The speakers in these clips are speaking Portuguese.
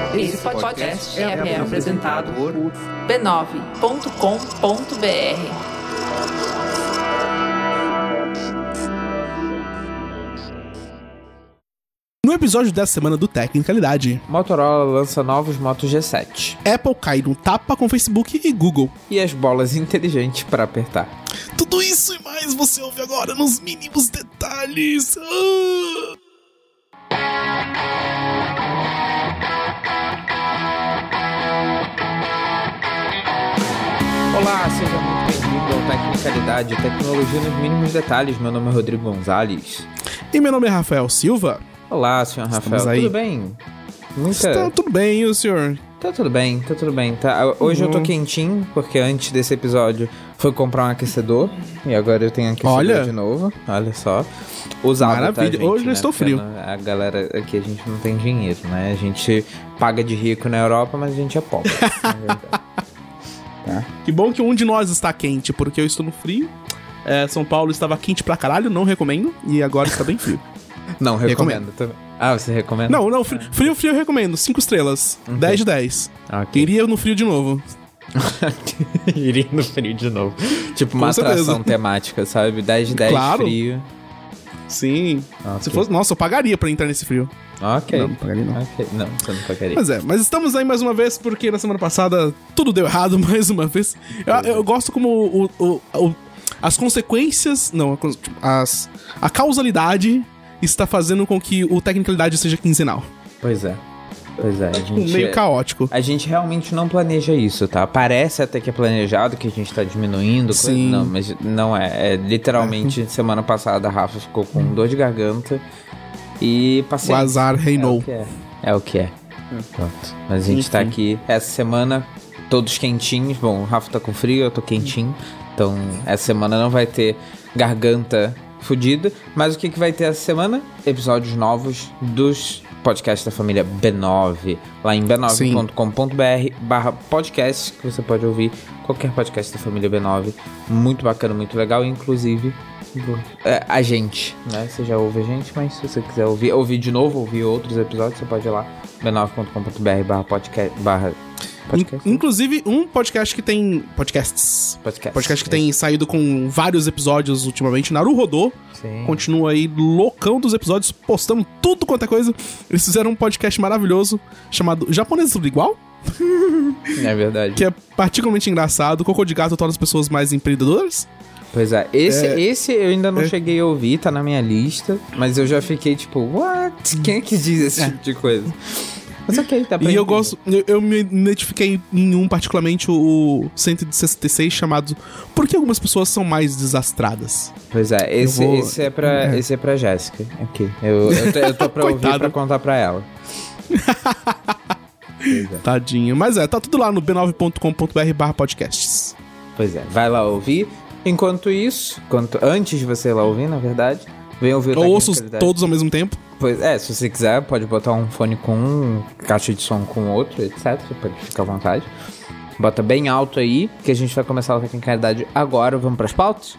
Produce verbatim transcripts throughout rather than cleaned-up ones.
Esse podcast é apresentado por b nove ponto com ponto b r. No episódio dessa semana do Tecnicalidade, Motorola lança novos Moto G sete. Apple cai num tapa com Facebook e Google. E as bolas inteligentes para apertar. Tudo isso e mais você ouve agora nos mínimos detalhes. Ah! Olá, seja muito bem-vindo ao Tecnicalidade, tecnologia nos mínimos detalhes. Meu nome é Rodrigo Gonzalez. E meu nome é Rafael Silva. Olá, senhor Rafael, aí. tudo bem? Muita... Está tudo bem, e o senhor? Tá tudo bem, tá tudo bem. Tá... Hoje uhum. eu tô quentinho, porque antes desse episódio fui comprar um aquecedor, e agora eu tenho aquecedor Olha. de novo, olha só. Usado, Maravilha, tá, gente, hoje eu né? estou frio. Porque a galera aqui, a gente não tem dinheiro, né? A gente paga de rico na Europa, mas a gente é pobre, na verdade. Tá? Que bom que um de nós está quente, porque eu estou no frio. É, São Paulo estava quente pra caralho, não recomendo, e agora está bem frio. Não, recomendo, recomendo também. Ah, você recomenda? Não, não, frio, frio, frio eu recomendo. cinco estrelas. Okay. dez de dez. Okay. Iria no frio de novo. Iria no frio de novo. Tipo uma Com atração certeza. temática, sabe? dez de dez claro. Frio. Sim. Okay. Se fosse, nossa, eu pagaria pra entrar nesse frio. Ok. Não, não pagaria não. Okay. Não, você não pagaria. Mas é, mas estamos aí mais uma vez, porque na semana passada tudo deu errado mais uma vez. Eu, eu gosto como o, o, o, as consequências, não, as, a causalidade está fazendo com que o Tecnicalidade seja quinzenal. Pois é. Pois é. A gente, meio caótico. A gente realmente não planeja isso, tá? Parece até que é planejado, que a gente tá diminuindo. Sim. Coisa, não, mas não é. É literalmente, é. Semana passada a Rafa ficou com dor de garganta e paciência. O azar reinou. É o que é. É o que é. Pronto. Mas a gente Enfim. tá aqui essa semana, todos quentinhos. Bom, o Rafa tá com frio, eu tô quentinho. Então, essa semana não vai ter garganta fudida. Mas o que, que vai ter essa semana? Episódios novos dos podcasts da família B nove. Lá em b nove ponto com ponto b r barra podcast, que você pode ouvir qualquer podcast da família B nove. Muito bacana, muito legal. Inclusive, é, a gente, né? Você já ouve a gente, mas se você quiser ouvir, ouvir de novo, ouvir outros episódios, você pode ir lá, b nove ponto com ponto b r barra podcast, barra podcast. Inclusive, um podcast que tem... Podcasts. Podcast. Podcast que é. tem saído com vários episódios ultimamente. Naru rodou. Sim. Continua aí loucão dos episódios, postando tudo quanto é coisa. Eles fizeram um podcast maravilhoso chamado Japonês Tudo Igual. É verdade. Que é particularmente engraçado. Cocô de Gato torna as pessoas mais empreendedoras. Pois é, esse, é, esse eu ainda não é. cheguei a ouvir, tá na minha lista. Mas eu já fiquei tipo, what? Quem é que diz esse é. tipo de coisa? Mas ok, tá pra E eu entender. gosto, eu, eu me identifiquei em um, particularmente o cento e sessenta e seis, chamado Por que algumas pessoas são mais desastradas? Pois é, esse, vou... esse, é, pra, é. esse é pra Jéssica. Aqui. Eu, eu, tô, eu tô pra ouvir pra contar pra ela. É. Tadinho. Mas é, tá tudo lá no b nove ponto com ponto b r barra podcasts. Pois é, vai lá ouvir. Enquanto isso, quanto, antes de você ir lá ouvir, na verdade, vem ouvir o Ou ouço todos ao mesmo tempo. Pois é, se você quiser, pode botar um fone com um, caixa de som com outro, etcétera. Pode ficar à vontade. Bota bem alto aí, que a gente vai começar a Tecnicalidade agora. Vamos pras pautas?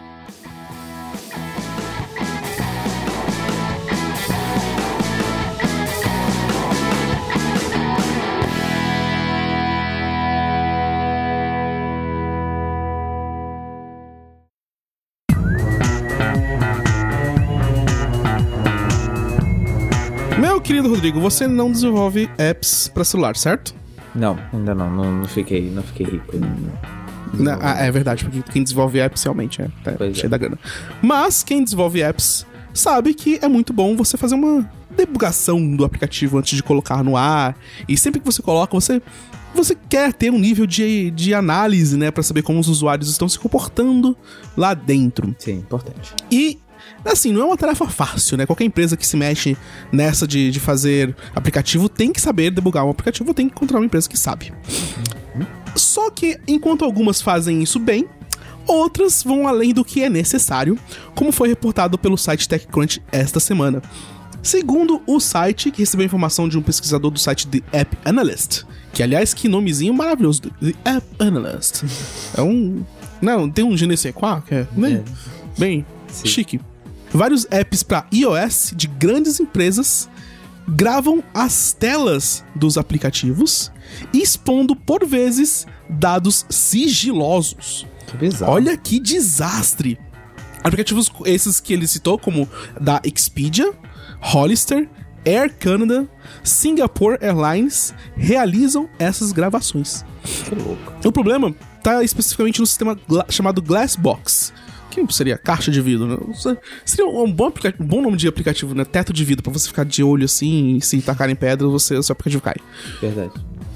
Meu querido Rodrigo, você não desenvolve apps pra celular, certo? Não, ainda não. Não, não, fiquei, não fiquei rico. Não, não, ah, é verdade, porque quem desenvolve apps realmente é, tá cheio é. da grana. Mas quem desenvolve apps sabe que é muito bom você fazer uma debugação do aplicativo antes de colocar no ar. E sempre que você coloca, você... Você quer ter um nível de, de análise, né? Pra saber como os usuários estão se comportando lá dentro. Sim, importante. E, assim, não é uma tarefa fácil, né? Qualquer empresa que se mexe nessa de, de fazer aplicativo tem que saber debugar um aplicativo, tem que encontrar uma empresa que sabe. Uhum. Só que, enquanto algumas fazem isso bem, outras vão além do que é necessário, como foi reportado pelo site TechCrunch esta semana. Segundo o site, que recebeu informação de um pesquisador do site The App Analyst, que, aliás, que nomezinho maravilhoso, The App Analyst. É um... Não, tem um je ne sais quoi, que é bem, bem chique. Vários apps para iOS de grandes empresas gravam as telas dos aplicativos, expondo, por vezes, dados sigilosos. Que bizarro. Olha que desastre. Aplicativos esses que ele citou, como da Expedia, Hollister, Air Canada, Singapore Airlines, realizam essas gravações. Que louco. O problema está especificamente no sistema gla- chamado Glassbox, que seria caixa de vidro, né? Seria um bom, aplica- um bom nome de aplicativo, né? Teto de vidro, pra você ficar de olho assim, e se tacar em pedra, você, o seu aplicativo cai. Verdade.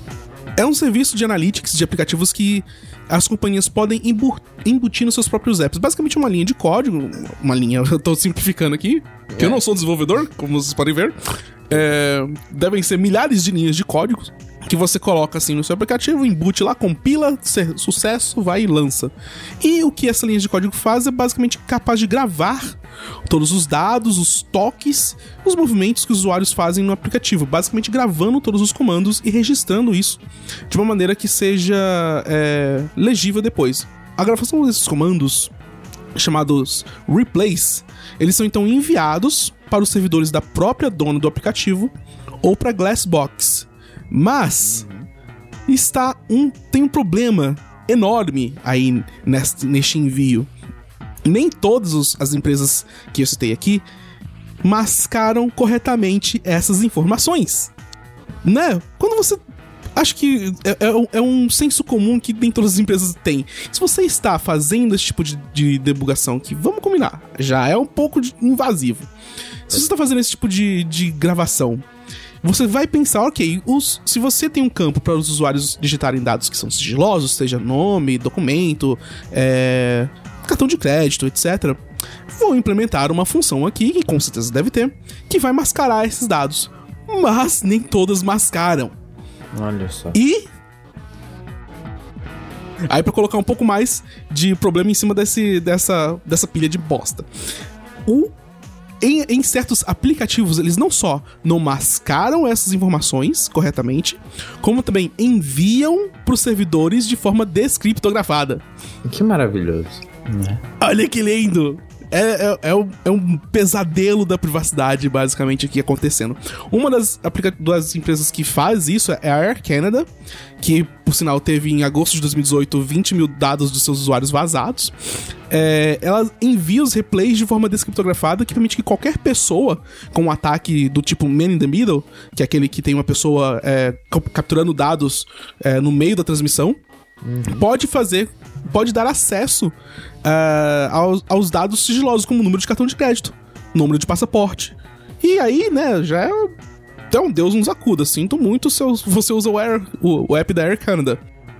É um serviço de analytics de aplicativos que as companhias podem embu- embutir nos seus próprios apps. Basicamente uma linha de código, uma linha, eu tô simplificando aqui, que É. eu não sou desenvolvedor, como vocês podem ver. É, devem ser milhares de linhas de código que você coloca assim no seu aplicativo, embute lá, compila, ser- sucesso, vai e lança. E o que essa linha de código faz é basicamente capaz de gravar todos os dados, os toques, os movimentos que os usuários fazem no aplicativo, basicamente gravando todos os comandos e registrando isso de uma maneira que seja é, legível depois. A gravação desses comandos, chamados replays, eles são então enviados para os servidores da própria dona do aplicativo ou para Glassbox. Mas está um, tem um problema enorme aí neste, neste envio. Nem todas os, as empresas que eu citei aqui mascaram corretamente essas informações, né? Quando você... Acho que é, é, é um senso comum que nem todas as empresas têm. Se você está fazendo esse tipo de, de debugação, que vamos combinar, já é um pouco de invasivo. Se você está fazendo esse tipo de, de gravação, você vai pensar, ok, os, se você tem um campo para os usuários digitarem dados que são sigilosos, seja nome, documento, é, cartão de crédito, etcétera, vou implementar uma função aqui, que com certeza deve ter, que vai mascarar esses dados. Mas nem todas mascaram. Olha só. E... aí, pra colocar um pouco mais de problema em cima desse, dessa, dessa pilha de bosta. O... Em, em certos aplicativos, eles não só não mascaram essas informações corretamente, como também enviam pros servidores de forma descriptografada. Que maravilhoso. Né? Olha que lindo! É, é, é, um, é um pesadelo da privacidade, basicamente, aqui acontecendo. Uma das, aplica- das empresas que faz isso é a Air Canada, que, por sinal, teve em agosto de dois mil e dezoito vinte mil dados dos seus usuários vazados. É, ela envia os replays de forma descriptografada, que permite que qualquer pessoa com um ataque do tipo Man in the Middle, que é aquele que tem uma pessoa é, capturando dados é, no meio da transmissão, uhum. pode fazer, pode dar acesso Uh, aos, aos dados sigilosos, como o número de cartão de crédito, número de passaporte. E aí, né, já é... então, Deus nos acuda. Sinto muito se você usa o, Air, o, o app da Air Canada.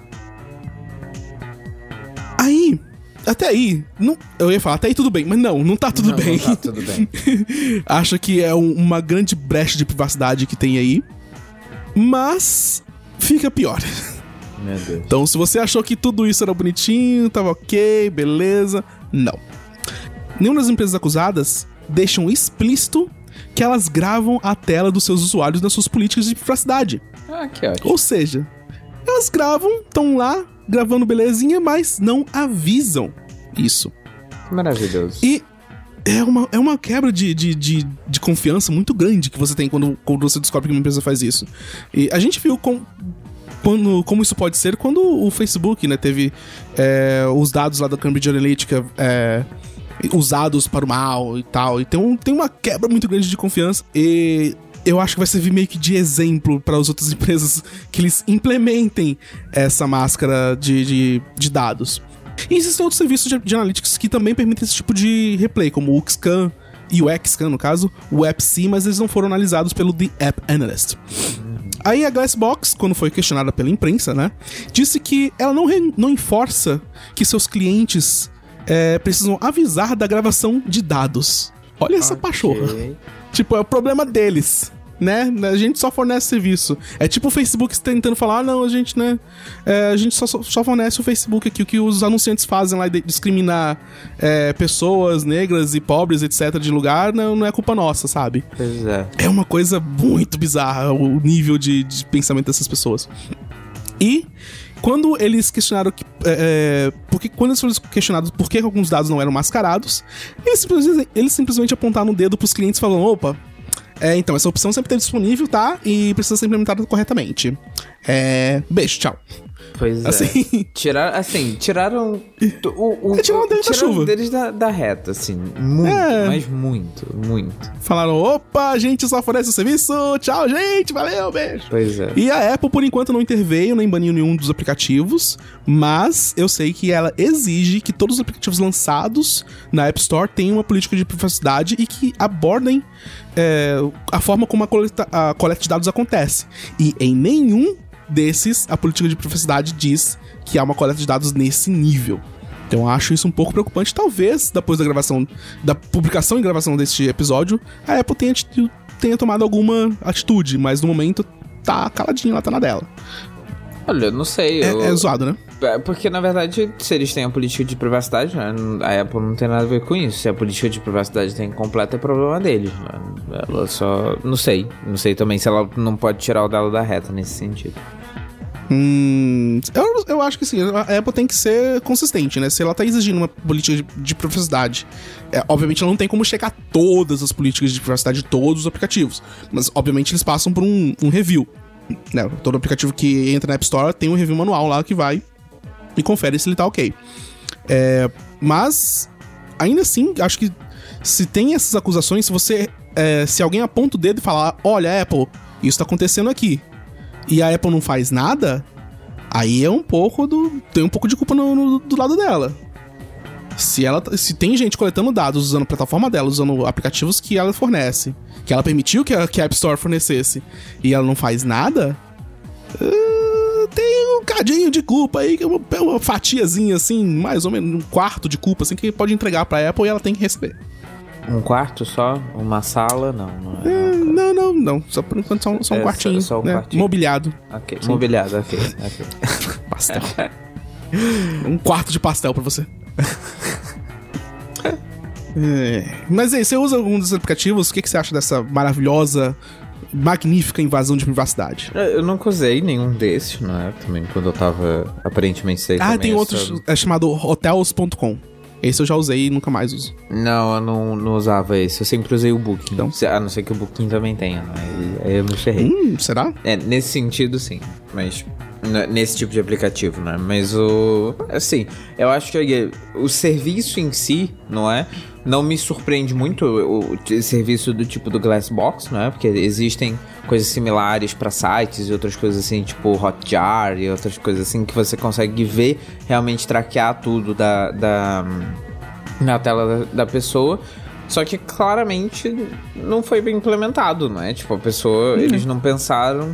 Aí, até aí, não, eu ia falar, até aí tudo bem, mas não, não tá tudo não, bem. Não tá tudo bem. Acho que é um, uma grande brecha de privacidade que tem aí. Mas fica pior. Meu Deus. Então, se você achou que tudo isso era bonitinho, tava ok, beleza, não. Nenhuma das empresas acusadas deixam explícito que elas gravam a tela dos seus usuários nas suas políticas de privacidade. Ah, que ótimo. Ou seja, elas gravam, estão lá, gravando belezinha, mas não avisam isso. Que maravilhoso. E é uma, é uma quebra de, de, de, de confiança muito grande que você tem quando, quando você descobre que uma empresa faz isso. E a gente viu com... Quando, como isso pode ser quando o Facebook, né, teve é, os dados lá da Cambridge Analytica é, usados para o mal e tal. E tem, um, tem uma quebra muito grande de confiança. E eu acho que vai servir meio que de exemplo para as outras empresas que eles implementem essa máscara de, de, de dados. E existem outros serviços de, de analytics que também permitem esse tipo de replay, como o Xcan e o Xcan, no caso, o AppC, mas eles não foram analisados pelo The App Analyst. Aí a Glassbox, quando foi questionada pela imprensa, né, disse que ela não, re- não enforça que seus clientes é, precisam avisar da gravação de dados. Olha essa Okay. pachorra. Tipo, é o problema deles, né? A gente só fornece serviço. É tipo o Facebook tentando falar, ah, não, a gente, né, é, a gente só, só fornece o Facebook aqui, o que os anunciantes fazem lá, de discriminar é, pessoas negras e pobres, etcétera, de lugar, não, não é culpa nossa, sabe? Pois é. É uma coisa muito bizarra o nível de, de pensamento dessas pessoas. E quando eles questionaram que, é, porque quando eles foram questionados por que alguns dados não eram mascarados, eles simplesmente, eles simplesmente apontaram o dedo pros clientes falando, opa, É, então, essa opção sempre esteve disponível, tá? E precisa ser implementada corretamente. É... Beijo, tchau. Pois assim. é. Tiraram, assim, tiraram... O, o, é, tiraram deles da chuva. deles da, da reta, assim. Muito, é. mas muito, muito. Falaram, opa, a gente só fornece o serviço. Tchau, gente. Valeu, beijo. Pois é. E a Apple, por enquanto, não interveio nem baniu nenhum dos aplicativos. Mas eu sei que ela exige que todos os aplicativos lançados na App Store tenham uma política de privacidade e que abordem é, a forma como a coleta, a coleta de dados acontece. E em nenhum desses, a política de privacidade diz que há uma coleta de dados nesse nível. Então eu acho isso um pouco preocupante. Talvez, depois da gravação, da publicação e gravação deste episódio, a Apple tenha, tenha tomado alguma atitude, mas no momento tá caladinho, ela tá na dela. Olha, eu não sei. É, eu... é zoado, né? Porque, na verdade, se eles têm a política de privacidade, né, a Apple não tem nada a ver com isso. Se a política de privacidade tem completa, é problema deles. Né? Ela só... Não sei. Não sei também se ela não pode tirar o dela da reta nesse sentido. Hum, eu, eu acho que sim, a Apple tem que ser consistente, né? Se ela tá exigindo uma política de, de privacidade, é, obviamente ela não tem como checar todas as políticas de privacidade de todos os aplicativos, mas obviamente eles passam por um, um review, né? Todo aplicativo que entra na App Store tem um review manual lá que vai e confere se ele tá ok. É, mas, ainda assim, acho que se tem essas acusações, se você, é, se alguém aponta o dedo e falar, olha, Apple, isso tá acontecendo aqui, e a Apple não faz nada, aí é um pouco do... tem um pouco de culpa no, no, do lado dela. Se, ela, se tem gente coletando dados usando a plataforma dela, usando aplicativos que ela fornece, que ela permitiu que a, que a App Store fornecesse, e ela não faz nada, uh, tem um cadinho de culpa aí, uma, uma fatiazinha assim, mais ou menos um quarto de culpa assim, que pode entregar pra Apple e ela tem que receber. Um quarto só? Uma sala? Não, não é. é não, não, não. Só por enquanto só, só um é, quartinho. Só, só um né? quartinho. Mobiliado. Ok, sim. Mobiliado, ok. okay. Pastel. Um quarto de pastel pra você. é. Mas aí, você usa algum dos aplicativos? O que, que você acha dessa maravilhosa, magnífica invasão de privacidade? Eu nunca usei nenhum desses, não é? Também quando eu tava aparentemente sei. Ah, tem outros. É chamado hotels ponto com. Esse eu já usei e nunca mais uso. Não, eu não, não usava esse. Eu sempre usei o Booking. Então? A não ser que o Booking também tenha, né? Aí eu me ferrei. Hum, será? É, nesse sentido, sim. Mas... nesse tipo de aplicativo, né? Mas o... assim, eu acho que o serviço em si, não é? Não me surpreende muito o, o serviço do tipo do Glassbox, não é? Porque existem coisas similares para sites e outras coisas assim, tipo Hotjar e outras coisas assim, que você consegue ver, realmente traquear tudo da, da, na tela da, da pessoa. Só que claramente não foi bem implementado, não é? Tipo, a pessoa, uhum. eles não pensaram...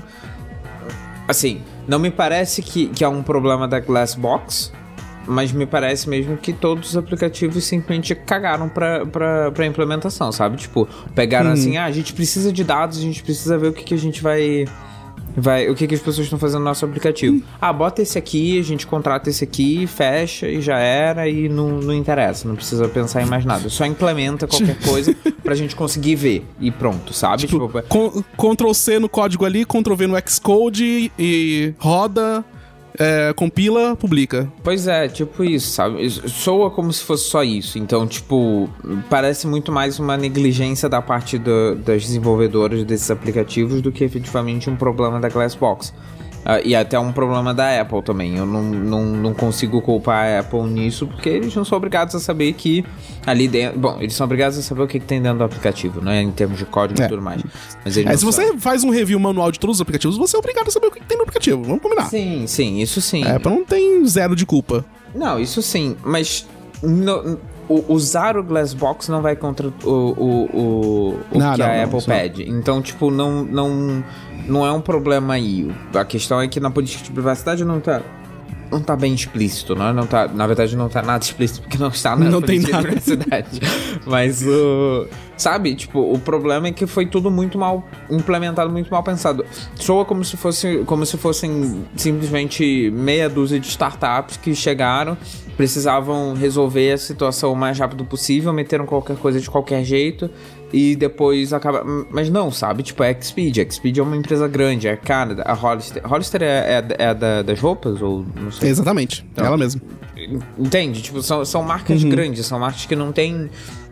Assim, não me parece que, que é um problema da Glassbox, mas me parece mesmo que todos os aplicativos simplesmente cagaram pra, pra, pra implementação, sabe? Tipo, pegaram hum. assim, ah, a gente precisa de dados, a gente precisa ver o que, que a gente vai... vai o que, que as pessoas estão fazendo no nosso aplicativo. Hum. Ah, bota esse aqui, a gente contrata esse aqui, fecha e já era, e não, não interessa, não precisa pensar em mais nada. Só implementa qualquer coisa pra gente conseguir ver e pronto, sabe? Tipo, tipo com, control C no código ali, control V no Xcode e roda... É, compila, publica. Pois é, tipo isso, sabe? Soa como se fosse só isso. Então, tipo, parece muito mais uma negligência da parte do, das desenvolvedoras desses aplicativos do que efetivamente um problema da Glassbox. Uh, e até um problema da Apple também. Eu não, não, não consigo culpar a Apple nisso, porque eles não são obrigados a saber que ali dentro... Bom, eles são obrigados a saber o que, que tem dentro do aplicativo, né? Em termos de código é. e tudo mais. Mas eles é, se você sabem. faz um review manual de todos os aplicativos, você é obrigado a saber o que, que tem no aplicativo. Vamos combinar. Sim, sim, isso sim. A Apple não tem zero de culpa. Não, isso sim. Mas... No, o, usar o Glassbox não vai contra o, o, o, o não, que não, a não, Apple pede. Não. Então, tipo, não, não, não é um problema aí. A questão é que na política de privacidade não tá, não tá bem explícito, né? Não tá, na verdade, não tá nada explícito porque não está na não política tem nada. de privacidade. Mas, o, sabe, tipo, o problema é que foi tudo muito mal implementado, muito mal pensado. Soa como se fosse, como se fossem simplesmente meia dúzia de startups que chegaram, precisavam resolver a situação o mais rápido possível, meteram qualquer coisa de qualquer jeito e depois acaba... Mas não, sabe? Tipo, a Expedia. A Expedia é uma empresa grande, é a Canada. A Hollister... A Hollister é, é, é a da, das roupas? Ou não sei? Exatamente. Então, ela mesma. Entende? Tipo, são, são marcas uhum. grandes, são marcas que não têm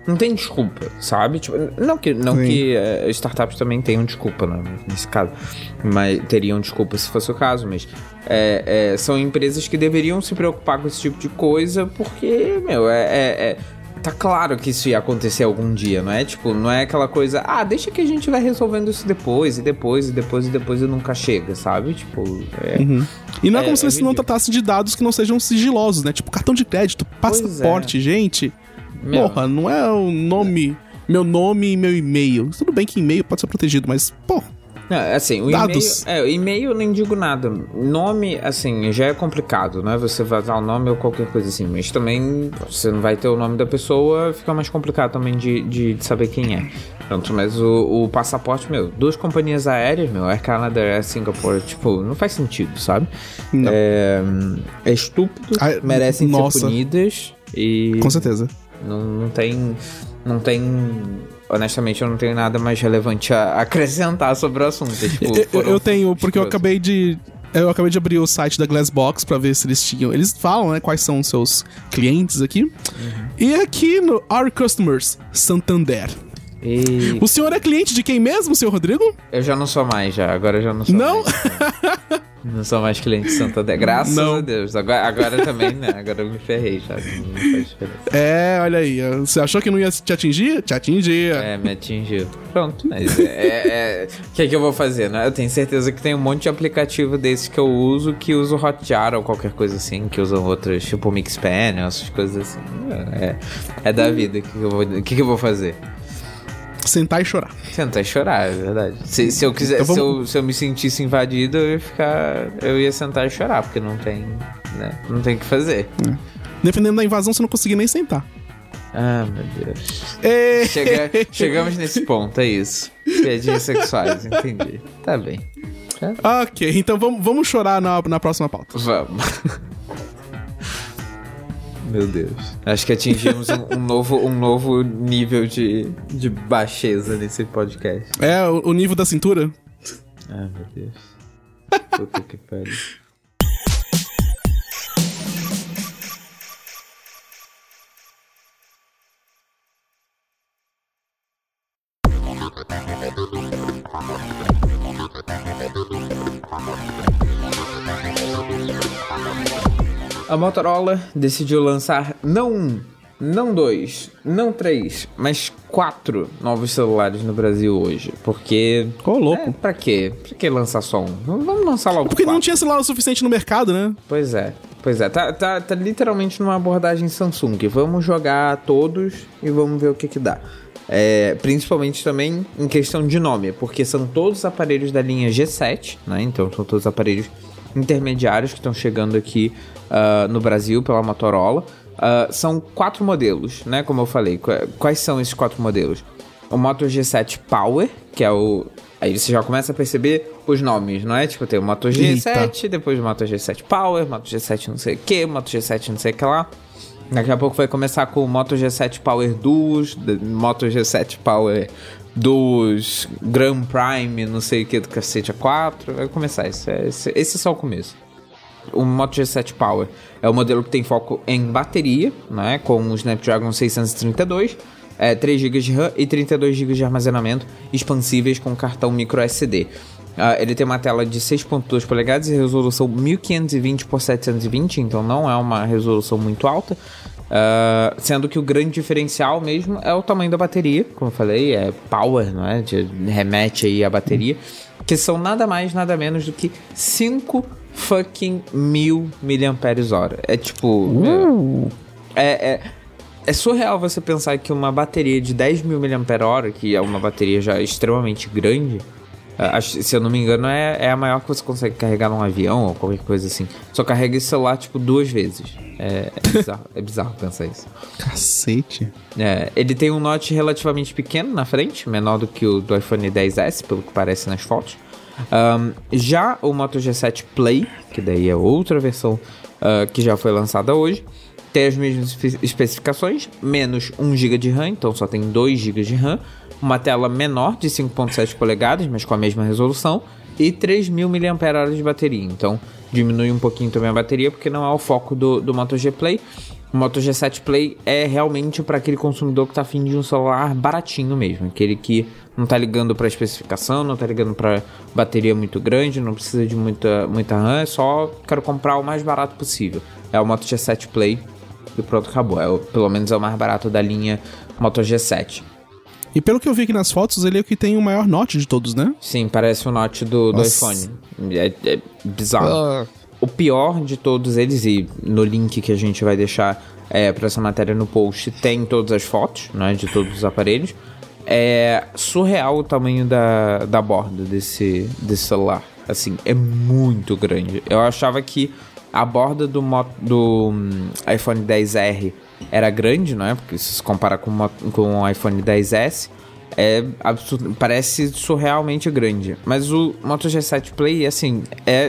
não tem desculpa, sabe? Tipo, não que, não que uh, startups também tenham desculpa, né, nesse caso, mas teriam desculpa se fosse o caso, mas é, é, são empresas que deveriam se preocupar com esse tipo de coisa, porque, meu, é, é, é tá claro que isso ia acontecer algum dia, não é? Tipo, não é aquela coisa, ah, deixa que a gente vai resolvendo isso depois, e depois, e depois, e depois, e nunca chega, sabe? Tipo, é... Uhum. E não é, é como se eles é não tratassem de dados que não sejam sigilosos, né? Tipo, cartão de crédito, passaporte, é. gente... Meu. Porra, não é o nome, meu nome e meu e-mail. Tudo bem que e-mail pode ser protegido, mas, pô... Não, assim, o dados. e-mail, é, o e-mail eu nem digo nada. Nome, assim, já é complicado, né? Você vazar o nome ou qualquer coisa assim. Mas também, você não vai ter o nome da pessoa, fica mais complicado também de, de, de saber quem é. Pronto, mas o, o passaporte, meu, duas companhias aéreas, meu, Air Canada e Air Singapore, tipo, não faz sentido, sabe? Não. É, é estúpido, Ai, merecem nossa. ser punidas e... Com certeza. Não, não tem... Não tem... Honestamente, eu não tenho nada mais relevante a acrescentar sobre o assunto. Tipo, eu, eu tenho, porque eu acabei de... Eu acabei de abrir o site da Glassbox pra ver se eles tinham... Eles falam, né, quais são os seus clientes aqui. Uhum. E aqui no Our Customers, Santander. E... O senhor é cliente de quem mesmo, senhor Rodrigo? Eu já não sou mais, já. Agora eu já não sou não? mais. Não, não sou mais cliente de Santander. Graças não. a Deus. Agora, agora também, né? Agora eu me ferrei já. Não faz diferença. É, olha aí. Você achou que não ia te atingir? Te atingia. É, me atingiu. Pronto. Mas é... é, é... O que é que eu vou fazer, né? Eu tenho certeza que tem um monte de aplicativo desses que eu uso, que uso Hotjar ou qualquer coisa assim, que usam outros, tipo Mixpan, essas coisas assim. É, é da vida. O que, que, eu vou... que, que eu vou fazer? Sentar e chorar. Sentar e chorar, é verdade. Se, se eu quiser, então vamos... se, eu, se eu me sentisse invadido, eu ia ficar. Eu ia sentar e chorar, porque não tem. Né? Não tem o que fazer. É. Dependendo da invasão, você não conseguia nem sentar. Ah, meu Deus. E... Chega, chegamos nesse ponto, é isso. Piadinhas sexuais, entendi. Tá bem. Tá? Ok, então vamos, vamos chorar na, na próxima pauta. Vamos. Meu Deus. Acho que atingimos um, um, novo, um novo nível de, de baixeza nesse podcast. É, o, o nível da cintura? Ah, meu Deus. Puta que pariu. A Motorola decidiu lançar não um, não dois, não três, mas quatro novos celulares no Brasil hoje. Porque... Ô, oh, louco. É, pra quê? Pra que lançar só um? Vamos lançar logo Porque quatro. Não tinha celular o suficiente no mercado, né? Pois é. Pois é. Tá, tá, tá literalmente numa abordagem Samsung. Vamos jogar todos e vamos ver o que que dá. É, principalmente também em questão de nome, porque são todos aparelhos da linha G sete, né? Então são todos aparelhos intermediários que estão chegando aqui uh, no Brasil pela Motorola. Uh, são quatro modelos, né? Como eu falei. Quais são esses quatro modelos? O Moto G sete Power, que é o... Aí você já começa a perceber os nomes, não é? Tipo, tem o Moto G sete, Eita. Depois o Moto G sete Power, Moto G sete não sei o que, Moto G sete não sei o que lá. Daqui a pouco vai começar com o Moto G sete Power Duos, Moto G sete Power Duos, Grand Prime, não sei o que do cacete A quatro. Vai começar, esse é, esse, esse é só o começo. O Moto G sete Power é o modelo que tem foco em bateria, né, com o Snapdragon seiscentos e trinta e dois, é, três gigas de RAM e trinta e dois gigas de armazenamento expansíveis com cartão micro S D. Uh, ele tem uma tela de seis ponto dois polegadas e resolução mil quinhentos e vinte por setecentos e vinte, então não é uma resolução muito alta, uh, sendo que o grande diferencial mesmo é o tamanho da bateria, como eu falei, é power, não é? De, remete aí à bateria, que são nada mais, nada menos do que cinco fucking mil miliamperes hora. É tipo... Uh. É, é, é surreal você pensar que uma bateria de dez mil miliamperes hora, que é uma bateria já extremamente grande... Acho, se eu não me engano, é, é a maior que você consegue carregar num avião ou qualquer coisa assim. Só carrega esse celular, tipo, duas vezes. É, é bizarro, é bizarro pensar isso. Cacete. É, ele tem um notch relativamente pequeno na frente, menor do que o do iPhone X S, pelo que parece nas fotos. Um, já o Moto G sete Play, que daí é outra versão uh, que já foi lançada hoje, tem as mesmas especificações, menos um giga de RAM, então só tem dois gigas de RAM. Uma tela menor de cinco ponto sete polegadas, mas com a mesma resolução, e três mil miliamperes hora de bateria. Então diminui um pouquinho também a bateria, porque não é o foco do, do Moto G Play. O Moto G sete Play é realmente para aquele consumidor que tá afim de um celular baratinho mesmo. Aquele que não tá ligando pra especificação, não tá ligando pra bateria muito grande, não precisa de muita, muita RAM, é só quero comprar o mais barato possível. É o Moto G sete Play e pronto, acabou. É o, pelo menos é o mais barato da linha Moto G sete. E pelo que eu vi aqui nas fotos, ele é o que tem o maior Note de todos, né? Sim, parece o Note do, do iPhone. É, é bizarro. Uh. O pior de todos eles, e no link que a gente vai deixar é, para essa matéria no post, tem todas as fotos, né, de todos os aparelhos. É surreal o tamanho da, da borda desse, desse celular. Assim, é muito grande. Eu achava que a borda do, do um, iPhone dez R era grande, não é? Porque se se compara com, uma, com o iPhone dez S, é absurdo, parece surrealmente grande. Mas o Moto G sete Play, assim, é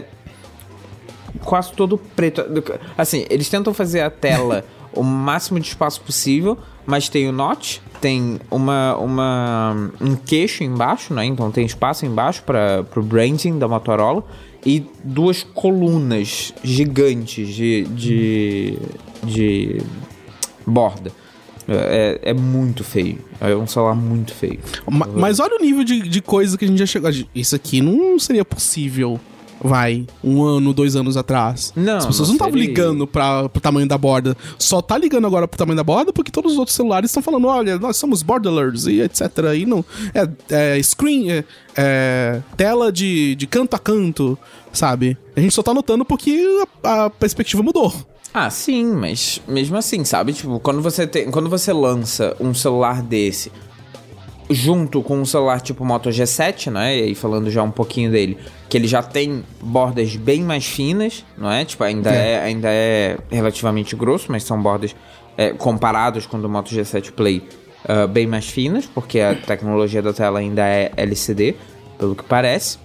quase todo preto. Assim, eles tentam fazer a tela o máximo de espaço possível, mas tem o notch, tem uma, uma, um queixo embaixo, né? Então tem espaço embaixo para o branding da Motorola e duas colunas gigantes de, de, de borda. É, é muito feio. É um celular muito feio. Mas, mas olha o nível de, de coisa que a gente já chegou. Isso aqui não seria possível, vai, um ano, dois anos atrás. Não, as pessoas não estavam seria... ligando pra, pro tamanho da borda. Só tá ligando agora pro tamanho da borda porque todos os outros celulares estão falando, olha, nós somos borderless e etc. E não, é, é screen, é, é tela de, de canto a canto, sabe? A gente só tá notando porque a, a perspectiva mudou. Ah, sim, mas mesmo assim, sabe? Tipo, quando você, tem, quando você lança um celular desse junto com um celular tipo Moto G sete, né? E aí falando já um pouquinho dele, que ele já tem bordas bem mais finas, não é? Tipo, ainda é, é, ainda é relativamente grosso, mas são bordas é, comparadas com o do Moto G sete Play uh, bem mais finas, porque a tecnologia da tela ainda é L C D, pelo que parece.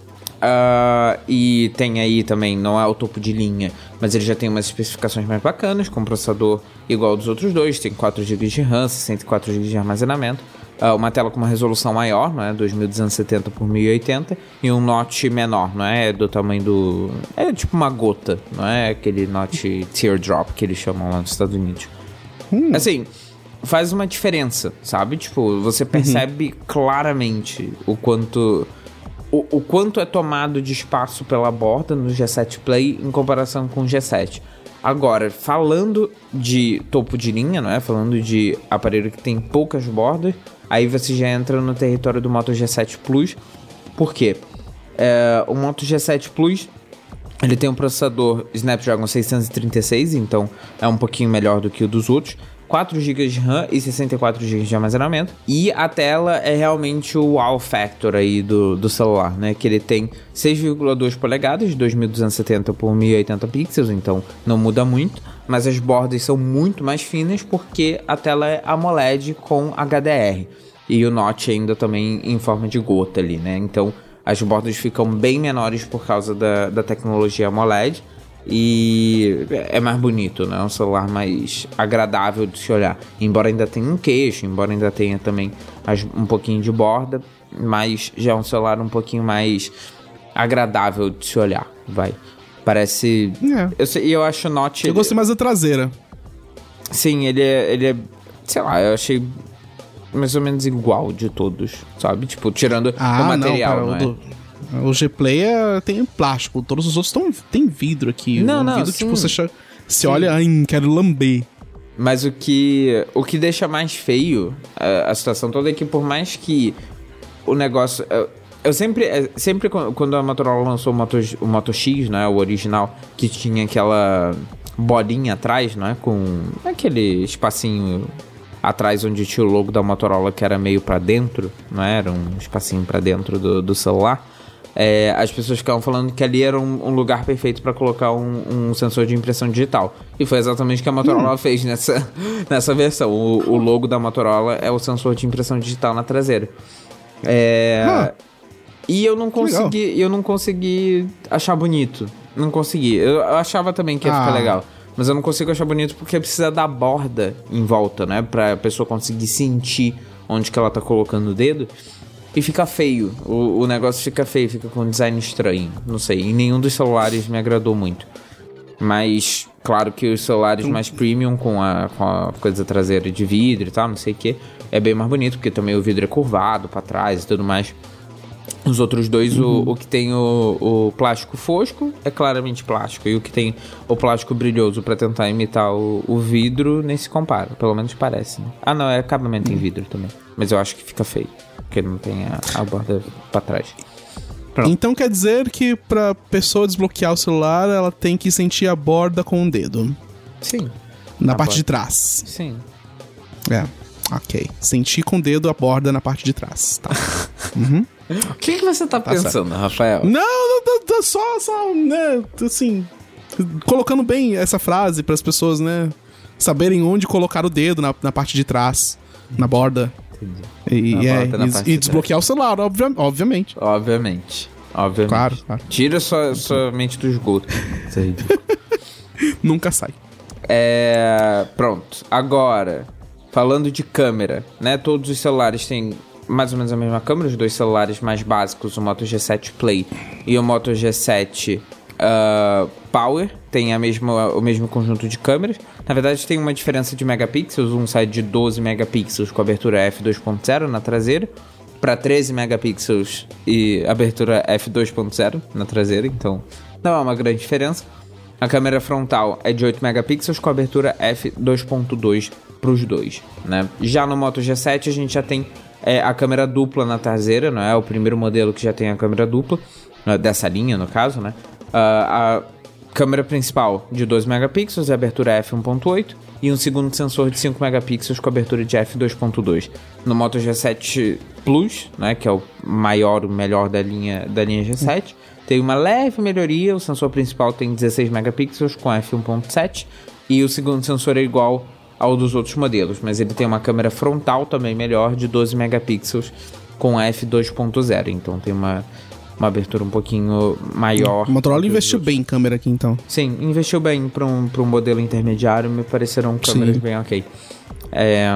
Uh, e tem aí também, não é o topo de linha, mas ele já tem umas especificações mais bacanas, com processador igual ao dos outros dois, tem quatro gigas de RAM, sessenta e quatro gigas de armazenamento, uh, uma tela com uma resolução maior, não é? dois mil duzentos e setenta por mil e oitenta, e um notch menor, não é? Do tamanho do... é tipo uma gota, não é? Aquele notch teardrop que eles chamam lá nos Estados Unidos. Hum. Assim, faz uma diferença, sabe? Tipo, você percebe uhum. claramente o quanto... O, o quanto é tomado de espaço pela borda no G sete Play em comparação com o G sete. Agora, falando de topo de linha, não é? Falando de aparelho que tem poucas bordas, aí você já entra no território do Moto G sete Plus. Por quê? É, o Moto G sete Plus, ele tem um processador Snapdragon seiscentos e trinta e seis, então é um pouquinho melhor do que o dos outros. quatro gigas de RAM e sessenta e quatro gigas de armazenamento. E a tela é realmente o wow factor aí do, do celular, né? Que ele tem seis vírgula dois polegadas, dois mil duzentos e setenta por mil e oitenta pixels, então não muda muito. Mas as bordas são muito mais finas porque a tela é AMOLED com H D R. E o notch ainda também em forma de gota ali, né? Então as bordas ficam bem menores por causa da, da tecnologia AMOLED. E é mais bonito, né? É um celular mais agradável de se olhar. Embora ainda tenha um queixo, embora ainda tenha também as, um pouquinho de borda, mas já é um celular um pouquinho mais agradável de se olhar, vai. Parece... É. Eu, sei, eu acho o Notch... Eu gostei mais da traseira. Sim, ele é, ele é... Sei lá, eu achei mais ou menos igual de todos, sabe? Tipo, tirando ah, o material, não, não é? Do... O G-Play é, tem plástico, todos os outros tão, tem vidro aqui. Não, um não, vidro, sim. Tipo, você, você olha, ai, quero lamber. Mas o que, o que deixa mais feio a, a situação toda é que por mais que o negócio... Eu, eu sempre, sempre quando a Motorola lançou o Moto, o Moto X, né, o original, que tinha aquela bolinha atrás, né, com aquele espacinho atrás onde tinha o logo da Motorola que era meio pra dentro, não é? Era um espacinho pra dentro do, do celular. É, as pessoas ficavam falando que ali era um, um lugar perfeito para colocar um, um sensor de impressão digital. E foi exatamente o que a Motorola hum. fez nessa, nessa versão. O, o logo da Motorola é o sensor de impressão digital na traseira. É, ah, e eu não consegui, eu não consegui achar bonito. Não consegui. Eu, eu achava também que ia ah. ficar legal. Mas eu não consigo achar bonito porque precisa da borda em volta, né? Pra pessoa conseguir sentir onde que ela tá colocando o dedo. E fica feio, o, o negócio fica feio, fica com um design estranho, não sei, em nenhum dos celulares me agradou muito. Mas Claro que os celulares mais premium, com a, com a coisa traseira de vidro e tal, não sei o que, é bem mais bonito, porque também o vidro é curvado pra trás e tudo mais. Os outros dois, uhum. o, o que tem o, o plástico fosco é claramente plástico, e o que tem o plástico brilhoso pra tentar imitar o, o vidro nem se compara, pelo menos parece, né? Ah não, é acabamento uhum. em vidro também, mas eu acho que fica feio, porque não tem a, a borda pra trás. Pronto. Então quer dizer que pra pessoa desbloquear o celular, ela tem que sentir a borda com o dedo. Sim. Na a parte borda. de trás. Sim. É, ok. Sentir com o dedo a borda na parte de trás. Tá. Uhum. O que, que você tá, tá pensando, certo. Rafael? Não, não, não, só, só, né, assim, colocando bem essa frase para as pessoas, né, saberem onde colocar o dedo na, na parte de trás, na borda. Entendi. E, na é, borda, e, e desbloquear o celular, obvia, obviamente. Obviamente. Obviamente. Claro, claro. Tira sua, sua mente do esgoto. Isso é ridículo. Nunca sai. É, pronto. Agora, falando de câmera, né, todos os celulares têm mais ou menos a mesma câmera, os dois celulares mais básicos, o Moto G sete Play e o Moto G sete uh, Power, tem a mesma, o mesmo conjunto de câmeras. Na verdade tem uma diferença de megapixels, um sai de doze megapixels com abertura f dois ponto zero na traseira para treze megapixels e abertura f dois ponto zero na traseira, então não é uma grande diferença. A câmera frontal é de oito megapixels com abertura f dois ponto dois para os dois, né? Já no Moto G sete a gente já tem é, a câmera dupla na traseira, não é? O primeiro modelo que já tem a câmera dupla, dessa linha no caso, né? Uh, a câmera principal de doze megapixels e abertura f um ponto oito e um segundo sensor de cinco megapixels com abertura de f dois ponto dois. No Moto G sete Plus, né, que é o maior, o melhor da linha, da linha G sete, tem uma leve melhoria. O sensor principal tem dezesseis megapixels com f um ponto sete e o segundo sensor é igual ao dos outros modelos, mas ele tem uma câmera frontal também melhor de doze megapixels com f dois ponto zero, então tem uma, uma abertura um pouquinho maior. O Motorola investiu bem em câmera aqui, então. Sim, investiu bem para um, para um modelo intermediário, me pareceram câmeras Sim. bem ok. É...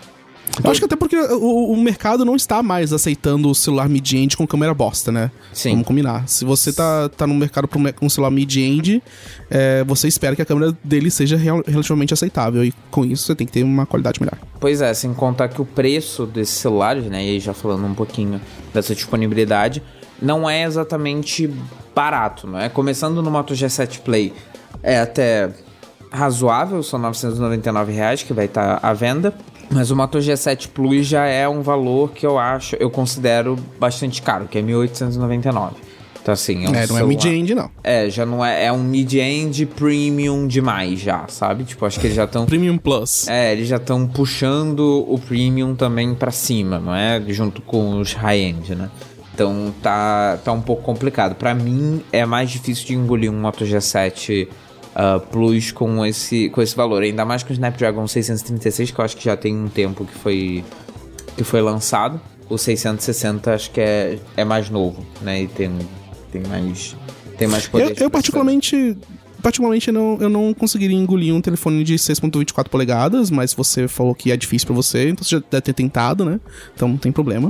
Eu acho que até porque o, o mercado não está mais aceitando o celular mid-end com câmera bosta, né? Sim. Vamos combinar. Se você tá, tá no mercado com um celular mid-end, é, você espera que a câmera dele seja real, relativamente aceitável. E com isso você tem que ter uma qualidade melhor. Pois é, sem contar que o preço desses celulares, né? E aí já falando um pouquinho dessa disponibilidade, não é exatamente barato, não é? Começando no Moto G sete Play, é até razoável, são novecentos e noventa e nove reais que vai estar à venda. Mas o Moto G sete Plus já é um valor que eu acho, eu considero bastante caro, que é mil oitocentos e noventa e nove. Então assim, é um É, não celular... é mid-end, não. É, já não é, é um mid-end premium demais já, sabe? Tipo, acho que eles já estão... Premium Plus. É, eles já estão puxando o premium também pra cima, não é? Junto com os high-end, né? Então tá, tá um pouco complicado. Pra mim, é mais difícil de engolir um Moto G sete Uh, Plus com esse, com esse valor, ainda mais com o Snapdragon seiscentos e trinta e seis, que eu acho que já tem um tempo que foi, que foi lançado. O seiscentos e sessenta acho que é, é mais novo, né, e tem, tem mais tem mais poder. Eu, eu particularmente particularmente não, eu não conseguiria engolir um telefone de seis ponto vinte e quatro polegadas, mas você falou que é difícil pra você, então você já deve ter tentado, né, então não tem problema.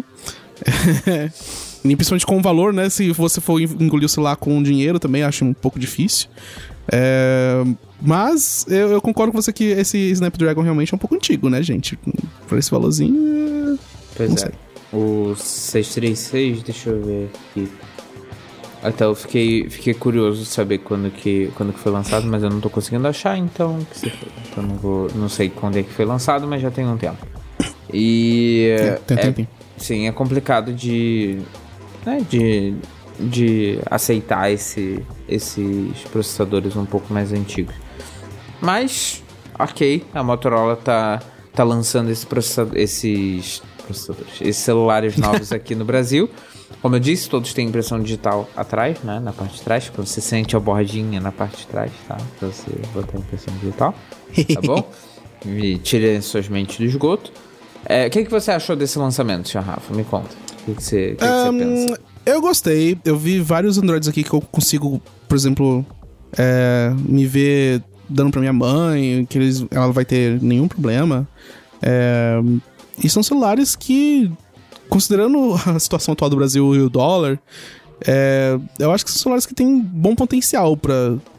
E principalmente com o valor, né, se você for engolir o celular com dinheiro também, acho um pouco difícil. É, mas eu, eu concordo com você que esse Snapdragon realmente é um pouco antigo, né, gente? Por esse valorzinho. Pois não é. Sei. O seiscentos e trinta e seis, deixa eu ver aqui. Até eu fiquei, fiquei curioso de saber quando que, quando que foi lançado, mas eu não tô conseguindo achar, então. Então não, vou, não sei quando é que foi lançado, mas já tem um tempo. E. É, tem é, tempinho. Sim, é complicado de. Né, de. de aceitar esse, esses processadores um pouco mais antigos. Mas, ok, a Motorola tá, tá lançando esse processador, esses processadores, esses celulares novos aqui no Brasil. Como eu disse, todos têm impressão digital atrás, né, na parte de trás. Quando você sente a bordinha na parte de trás, tá? Pra você botar a impressão digital, tá bom? E tire suas mentes do esgoto. É, o que, que você achou desse lançamento, senhor Rafa? Me conta. O que, que, você, que, que um... você pensa? Eu gostei, eu vi vários Androids aqui que eu consigo, por exemplo, é, me ver dando pra minha mãe, que eles, ela não vai ter nenhum problema. É, e são celulares que, considerando a situação atual do Brasil e o dólar, é, eu acho que são celulares que têm bom potencial pra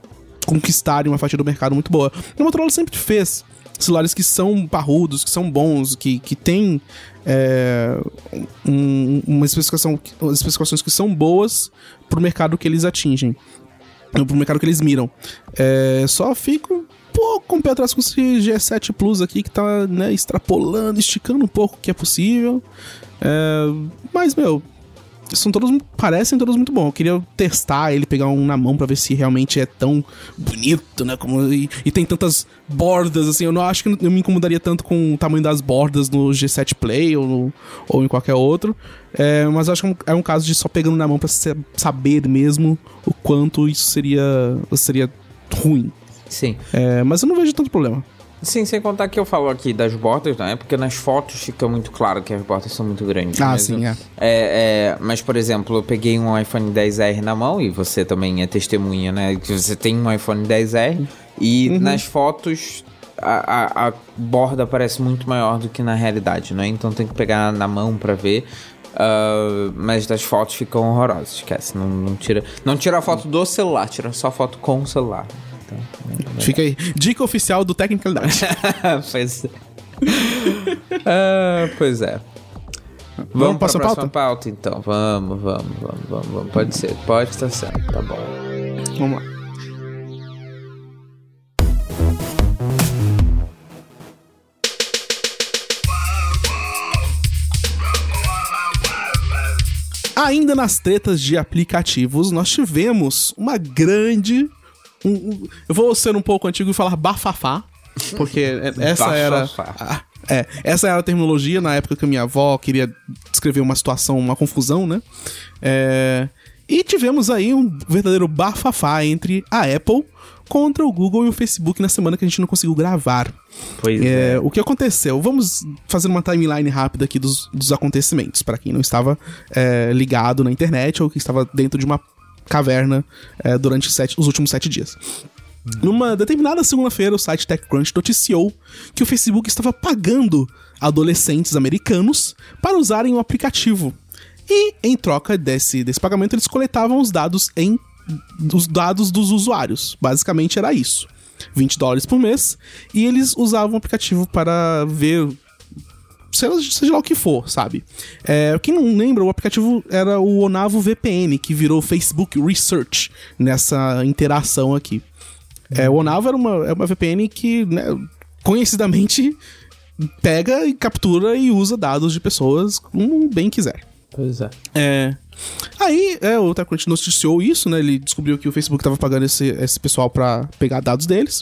conquistarem uma fatia do mercado muito boa. E a Motorola sempre fez celulares que são parrudos, que são bons, que, que tem é, um, uma especificação, especificações que são boas pro mercado que eles atingem, pro mercado que eles miram. É, só fico um pouco com o pé atrás com esse G sete Plus aqui, que tá, né, extrapolando, esticando um pouco o que é possível. É, mas, meu, são todos, parecem todos muito bons. Eu queria testar ele, pegar um na mão pra ver se realmente é tão bonito, né? Como, e, e tem tantas bordas, assim. Eu não acho que eu me incomodaria tanto com o tamanho das bordas no G sete Play ou, no, ou em qualquer outro. É, mas eu acho que é um, é um caso de só pegando na mão pra ser, saber mesmo o quanto isso seria, seria ruim. Sim. É, mas eu não vejo tanto problema. Sim, sem contar que eu falo aqui das bordas, né? Porque nas fotos fica muito claro que as bordas são muito grandes. Ah, mas, sim, é. é, é. Mas, por exemplo, eu peguei um iPhone dez R na mão, e você também é testemunha, né? Que você tem um iPhone dez R, e uhum. nas fotos a, a, a borda parece muito maior do que na realidade, né? Então tem que pegar na mão pra ver. Uh, mas das fotos ficam horrorosas, esquece. Não, não, tira, não tira a foto do celular, tira só a foto com o celular. Então, é... Fica aí. Dica oficial do Tecnicalidade. Pois é. ah, pois é. Vamos, vamos para a próxima pauta? pauta, então. Vamos, vamos, vamos, vamos, vamos. Pode ser, pode estar certo, tá bom. Vamos lá. Ainda nas tretas de aplicativos, nós tivemos uma grande... Um, um, eu vou ser um pouco antigo e falar bafafá, porque essa bafafá. era... A, é, essa era a terminologia na época que a minha avó queria descrever uma situação, uma confusão, né? É, e tivemos aí um verdadeiro bafafá entre a Apple contra o Google e o Facebook na semana que a gente não conseguiu gravar. Pois é. é. O que aconteceu? Vamos fazer uma timeline rápida aqui dos, dos acontecimentos, para quem não estava é, ligado na internet ou que estava dentro de uma caverna é, durante sete, os últimos sete dias. Hum. Numa determinada segunda-feira, o site TechCrunch noticiou que o Facebook estava pagando adolescentes americanos para usarem o aplicativo. E, em troca desse, desse pagamento, eles coletavam os dados em os dados dos usuários. Basicamente era isso. vinte dólares por mês. E eles usavam o aplicativo para ver... Seja, seja lá o que for, sabe? É, quem não lembra, o aplicativo era o Onavo V P N, que virou Facebook Research nessa interação aqui. É, o Onavo era uma, é uma V P N que, né, conhecidamente pega e captura e usa dados de pessoas como bem quiser. Pois é. É... Aí, é, o TechCrunch noticiou isso, né? Ele descobriu que o Facebook estava pagando esse, esse pessoal para pegar dados deles.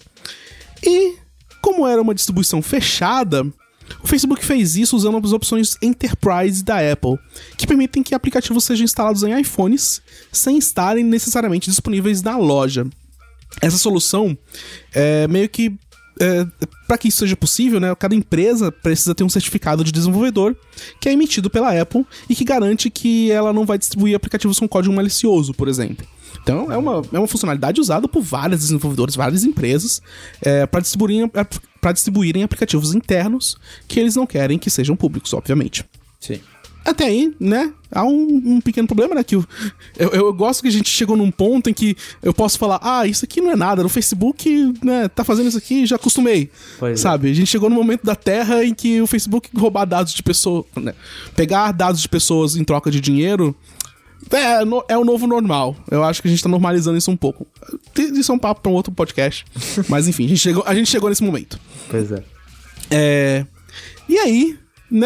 E, como era uma distribuição fechada, o Facebook fez isso usando as opções Enterprise da Apple, que permitem que aplicativos sejam instalados em iPhones sem estarem necessariamente disponíveis na loja. Essa solução é meio que... É, para que isso seja possível, né, cada empresa precisa ter um certificado de desenvolvedor que é emitido pela Apple e que garante que ela não vai distribuir aplicativos com código malicioso, por exemplo. Então é uma, é uma funcionalidade usada por vários desenvolvedores, várias empresas é, para distribuírem, para distribuírem aplicativos internos que eles não querem que sejam públicos, obviamente. Sim. Até aí, né, há um, um pequeno problema, né, que eu, eu, eu gosto que a gente chegou num ponto em que eu posso falar, ah, isso aqui não é nada, no Facebook, né, tá fazendo isso aqui, já acostumei, pois sabe? É. A gente chegou no momento da Terra em que o Facebook roubar dados de pessoas, né, pegar dados de pessoas em troca de dinheiro, é, no, é o novo normal. Eu acho que a gente tá normalizando isso um pouco. Isso é um papo pra um outro podcast, mas enfim, a gente chegou, a gente chegou nesse momento. Pois é. É... E aí, né...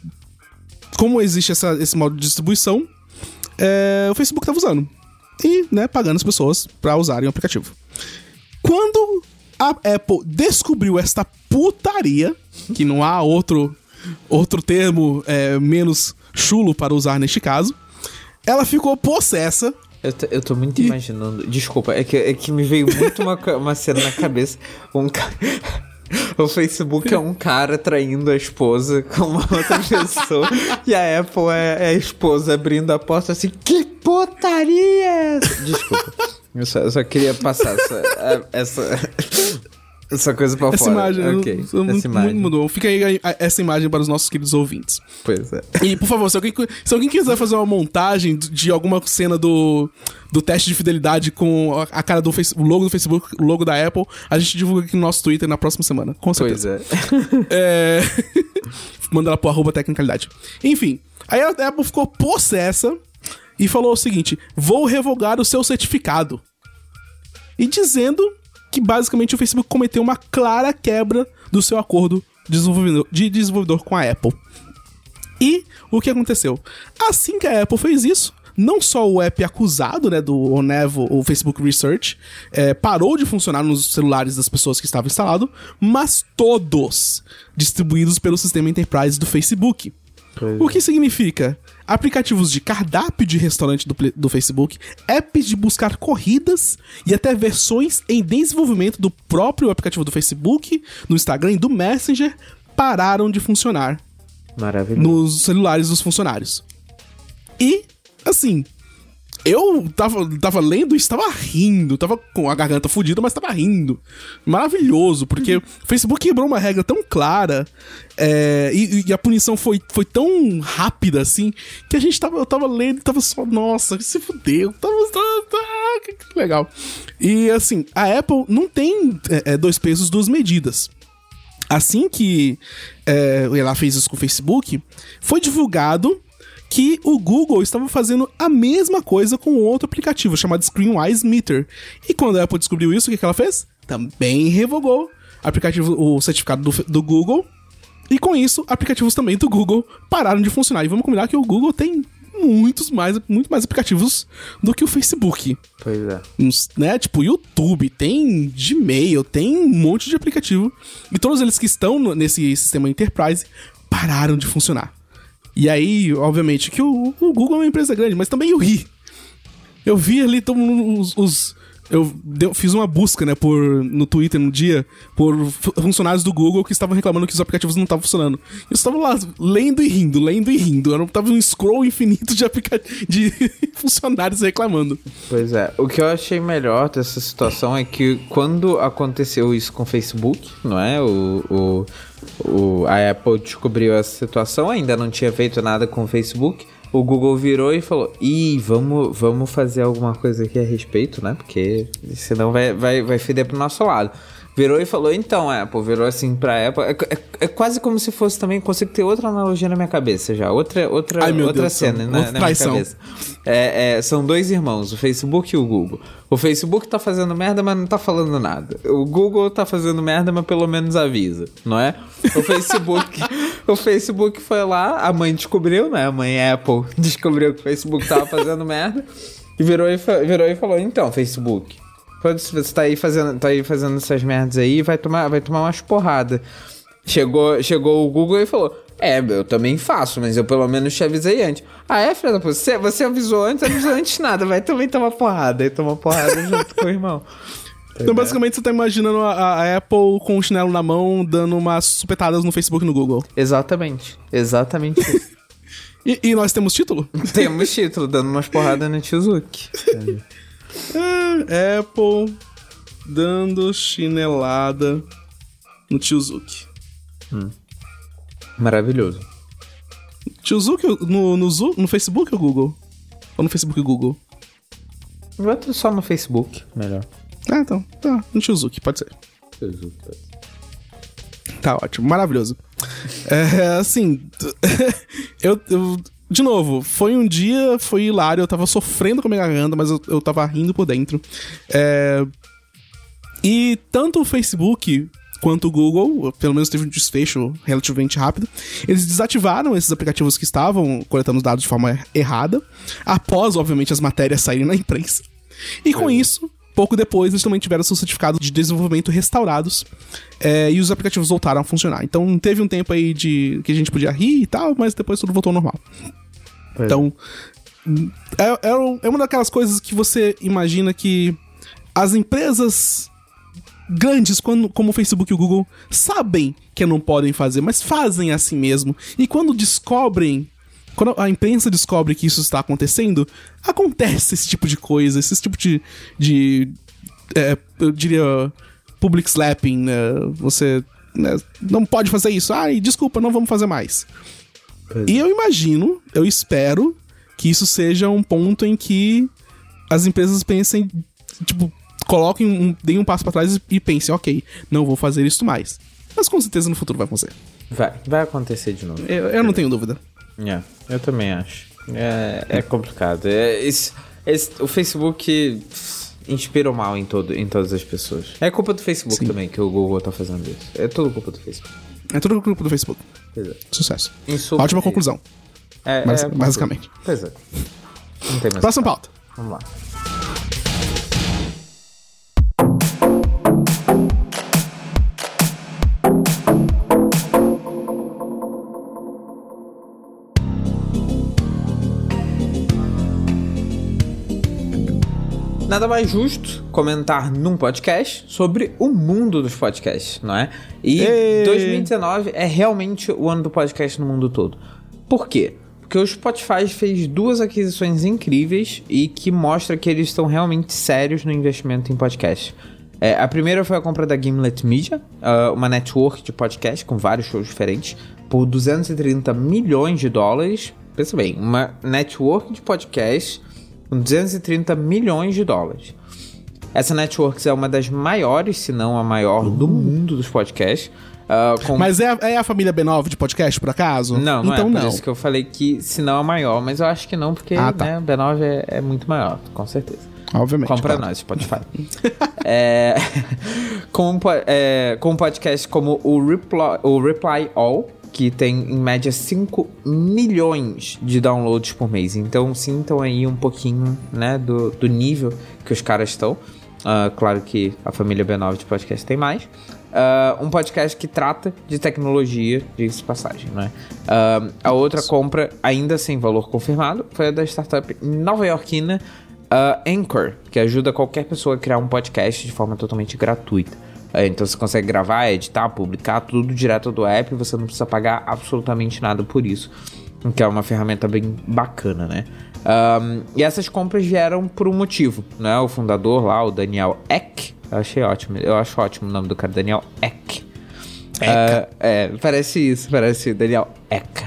Como existe essa, esse modo de distribuição, é, o Facebook estava usando. E, né, pagando as pessoas para usarem o aplicativo. Quando a Apple descobriu esta putaria, que não há outro, outro termo é, menos chulo para usar neste caso, ela ficou possessa. Eu tô, eu tô muito e... imaginando... Desculpa, é que, é que me veio muito uma, uma cena na cabeça. Um cara... O Facebook é um cara traindo a esposa com uma outra pessoa e a Apple é, é a esposa abrindo a porta assim, que putaria! Desculpa, eu só, eu só queria passar essa... essa... Essa coisa pra essa fora. Imagem, ok, eu, essa imagem. Mudou. Fica aí essa imagem para os nossos queridos ouvintes. Pois é. E, por favor, se alguém, se alguém quiser fazer uma montagem de alguma cena do, do teste de fidelidade com a cara do face, o logo do Facebook, o logo da Apple, a gente divulga aqui no nosso Twitter na próxima semana. Com certeza. Pois é. é... Manda ela pro arroba tecnicalidade. Enfim, aí a Apple ficou possessa e falou o seguinte: vou revogar o seu certificado. E dizendo que basicamente o Facebook cometeu uma clara quebra do seu acordo de desenvolvedor, de desenvolvedor com a Apple. E o que aconteceu? Assim que a Apple fez isso, não só o app acusado, né, do Onevo, o Facebook Research, é, parou de funcionar nos celulares das pessoas que estavam instalados, mas todos distribuídos pelo sistema Enterprise do Facebook. Pois o que significa aplicativos de cardápio de restaurante do, do Facebook, apps de buscar corridas e até versões em desenvolvimento do próprio aplicativo do Facebook, do Instagram e do Messenger pararam de funcionar. Maravilhoso. Nos celulares dos funcionários. E, assim, eu tava, tava lendo e estava rindo. Tava com a garganta fodida, mas tava rindo. Maravilhoso, porque o Facebook quebrou uma regra tão clara é, e, e a punição foi, foi tão rápida, assim, que a gente tava, eu tava lendo e tava só, nossa, se fudeu. Tava, ah, que legal. E, assim, a Apple não tem é, dois pesos, duas medidas. Assim que é, ela fez isso com o Facebook, foi divulgado que o Google estava fazendo a mesma coisa com outro aplicativo chamado Screenwise Meter. E quando a Apple descobriu isso, o que, que ela fez? Também revogou o aplicativo, o certificado do, do Google. E com isso, aplicativos também do Google pararam de funcionar. E vamos combinar que o Google tem muitos mais, muito mais aplicativos do que o Facebook. Pois é. Né? Tipo, YouTube, tem Gmail, tem um monte de aplicativo. E todos eles que estão nesse sistema Enterprise pararam de funcionar. E aí, obviamente, que o, o Google é uma empresa grande, mas também eu ri. Eu vi ali os... os eu deu, fiz uma busca, né, por, no Twitter no dia, por funcionários do Google que estavam reclamando que os aplicativos não estavam funcionando. Eu estava lá, lendo e rindo, lendo e rindo. Eu tava um scroll infinito de, aplica- de funcionários reclamando. Pois é. O que eu achei melhor dessa situação é que quando aconteceu isso com o Facebook, não é? O... o... O, a Apple descobriu essa situação, ainda não tinha feito nada com o Facebook. O Google virou e falou: Ih, vamos, vamos fazer alguma coisa aqui a respeito, né? Porque senão vai, vai, vai feder pro nosso lado. Virou e falou: Então, Apple, virou assim pra Apple. É, é, é quase como se fosse também. Consigo ter outra analogia na minha cabeça já. Outra, outra, Ai, outra Deus, cena na, na minha cabeça. É, é, são dois irmãos, o Facebook e o Google. O Facebook tá fazendo merda, mas não tá falando nada. O Google tá fazendo merda, mas pelo menos avisa, não é? O Facebook, o Facebook foi lá, a mãe descobriu, né? A mãe Apple descobriu que o Facebook tava fazendo merda e virou e, virou e falou: Então, Facebook, você tá aí fazendo, tá aí fazendo essas merdas aí, vai tomar, vai tomar umas porradas. Chegou, chegou o Google e falou: É, eu também faço, mas eu pelo menos te avisei antes. Ah, é, filha da puta? Você, você avisou antes, avisou antes nada. Vai também tomar porrada. Aí toma porrada junto com o irmão. Então, basicamente, você tá imaginando a, a Apple com o chinelo na mão, dando umas supetadas no Facebook e no Google. Exatamente. Exatamente isso. e, e nós temos título? Temos título, dando umas porradas no Tizuki. é, Apple dando chinelada no Tizuki. Hum. Maravilhoso. Tizuki no, no, no, no Facebook ou Google? Ou no Facebook e Google? Bota só no Facebook, melhor. Ah, então. Tá, no Tizuki, pode ser. Tizuki. Tá ótimo, maravilhoso. É, assim, eu, eu... De novo, foi um dia, foi hilário, eu tava sofrendo com a minha garganta, mas eu, eu tava rindo por dentro. É, e tanto o Facebook quanto o Google, pelo menos teve um desfecho relativamente rápido, eles desativaram esses aplicativos que estavam coletando os dados de forma errada, após, obviamente, as matérias saírem na imprensa. E com é. isso, pouco depois, eles também tiveram seus certificados de desenvolvimento restaurados, é, e os aplicativos voltaram a funcionar. Então, teve um tempo aí de que a gente podia rir e tal, mas depois tudo voltou ao normal. É. Então, é, é uma daquelas coisas que você imagina que as empresas grandes quando, como o Facebook e o Google sabem que não podem fazer, mas fazem assim mesmo. E quando descobrem, quando a imprensa descobre que isso está acontecendo, acontece esse tipo de coisa, esse tipo de, de é, eu diria, public slapping, né? Você né, não pode fazer isso. Ai, desculpa, não vamos fazer mais. Pois e eu imagino, eu espero que isso seja um ponto em que as empresas pensem, tipo, coloquem um, deem um passo pra trás e pensem, ok, não vou fazer isso mais. Mas com certeza no futuro vai acontecer. Vai, vai acontecer de novo. Eu, eu não tenho dúvida. É, eu também acho. É, é complicado. É, esse, esse, o Facebook inspira o mal em, todo, em todas as pessoas. É culpa do Facebook Sim. também que o Google tá fazendo isso. É tudo culpa do Facebook. É tudo culpa do Facebook. Pois é. Sucesso. Insulto Ótima conclusão. É, Mas, é basicamente. Pois é. Não tem mais Próxima pauta. Vamos lá. Nada mais justo comentar num podcast sobre o mundo dos podcasts, não é? E Ei. dois mil e dezenove é realmente o ano do podcast no mundo todo. Por quê? Porque o Spotify fez duas aquisições incríveis e que mostra que eles estão realmente sérios no investimento em podcast. É, a primeira foi a compra da Gimlet Media, uh, uma network de podcast com vários shows diferentes, por duzentos e trinta milhões de dólares. Pensa bem, uma network de podcast com duzentos e trinta milhões de dólares. Essa network é uma das maiores, se não a maior, uhum. do mundo dos podcasts. Uh, com... Mas é a, é a família B nove de podcast, por acaso? Não, não então, é. Por não. isso que eu falei que se não a maior. Mas eu acho que não, porque ah, tá. né, o B nove é, é muito maior, com certeza. Obviamente. Compra claro. nós, Spotify. é, com, é, com podcasts como o Reply, o Reply All, que tem em média cinco milhões de downloads por mês. Então sintam aí um pouquinho, né, do, do nível que os caras estão. Uh, claro que a família B nove de podcast tem mais. Uh, um podcast que trata de tecnologia, diga-se de passagem, né? Uh, a outra compra, ainda sem valor confirmado, foi a da startup nova-iorquina uh, Anchor, que ajuda qualquer pessoa a criar um podcast de forma totalmente gratuita. Então você consegue gravar, editar, publicar tudo direto do app e você não precisa pagar absolutamente nada por isso, que é uma ferramenta bem bacana, né? Um, e essas compras vieram por um motivo, né? O fundador lá, o Daniel Ek, eu achei ótimo, eu acho ótimo o nome do cara, Daniel Ek. Uh, é, parece isso, parece Daniel Ek.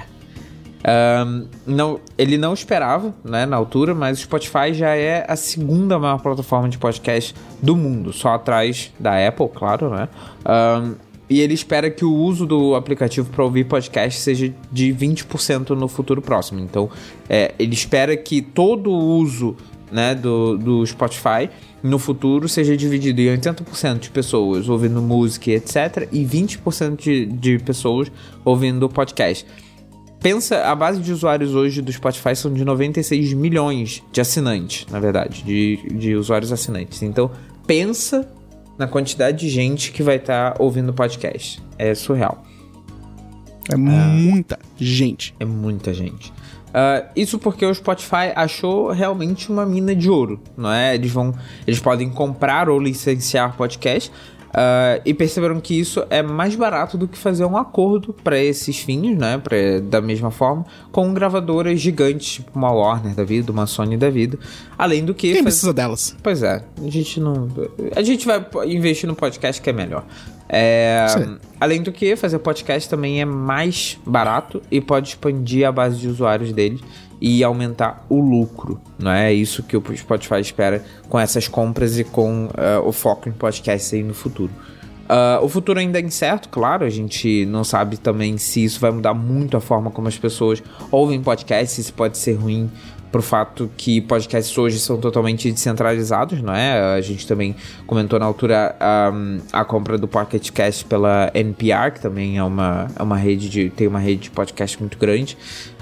Um, não, ele não esperava, né, na altura, mas o Spotify já é a segunda maior plataforma de podcast do mundo, só atrás da Apple, claro, né? Um, e ele espera que o uso do aplicativo para ouvir podcast seja de vinte por cento no futuro próximo. Então, é, ele espera que todo o uso, né, do, do Spotify no futuro seja dividido em oitenta por cento de pessoas ouvindo música, etcétera, e vinte por cento de, de pessoas ouvindo podcast. Pensa, a base de usuários hoje do Spotify são de noventa e seis milhões de assinantes, na verdade, de, de usuários assinantes. Então, pensa na quantidade de gente que vai estar tá ouvindo podcast. É surreal. É, é muita gente. É muita gente. Uh, isso porque o Spotify achou realmente uma mina de ouro, não é? Eles vão, eles podem comprar ou licenciar podcast. Uh, e perceberam que isso é mais barato do que fazer um acordo para esses fins, né? Pra, da mesma forma, com gravadoras gigantes, tipo uma Warner da vida, uma Sony da vida. Além do que... Quem faz... precisa delas? Pois é, a gente não... A gente vai investir no podcast que é melhor. É... Além do que, fazer podcast também é mais barato e pode expandir a base de usuários dele e aumentar o lucro, não é? É isso que o Spotify espera com essas compras e com uh, o foco em podcast aí no futuro. Uh, o futuro ainda é incerto, claro, a gente não sabe também se isso vai mudar muito a forma como as pessoas ouvem podcasts, se isso pode ser ruim pro fato que podcasts hoje são totalmente descentralizados, não é? A gente também comentou na altura um, a compra do Pocket Cast pela N P R, que também é uma, é uma rede de, tem uma rede de podcast muito grande.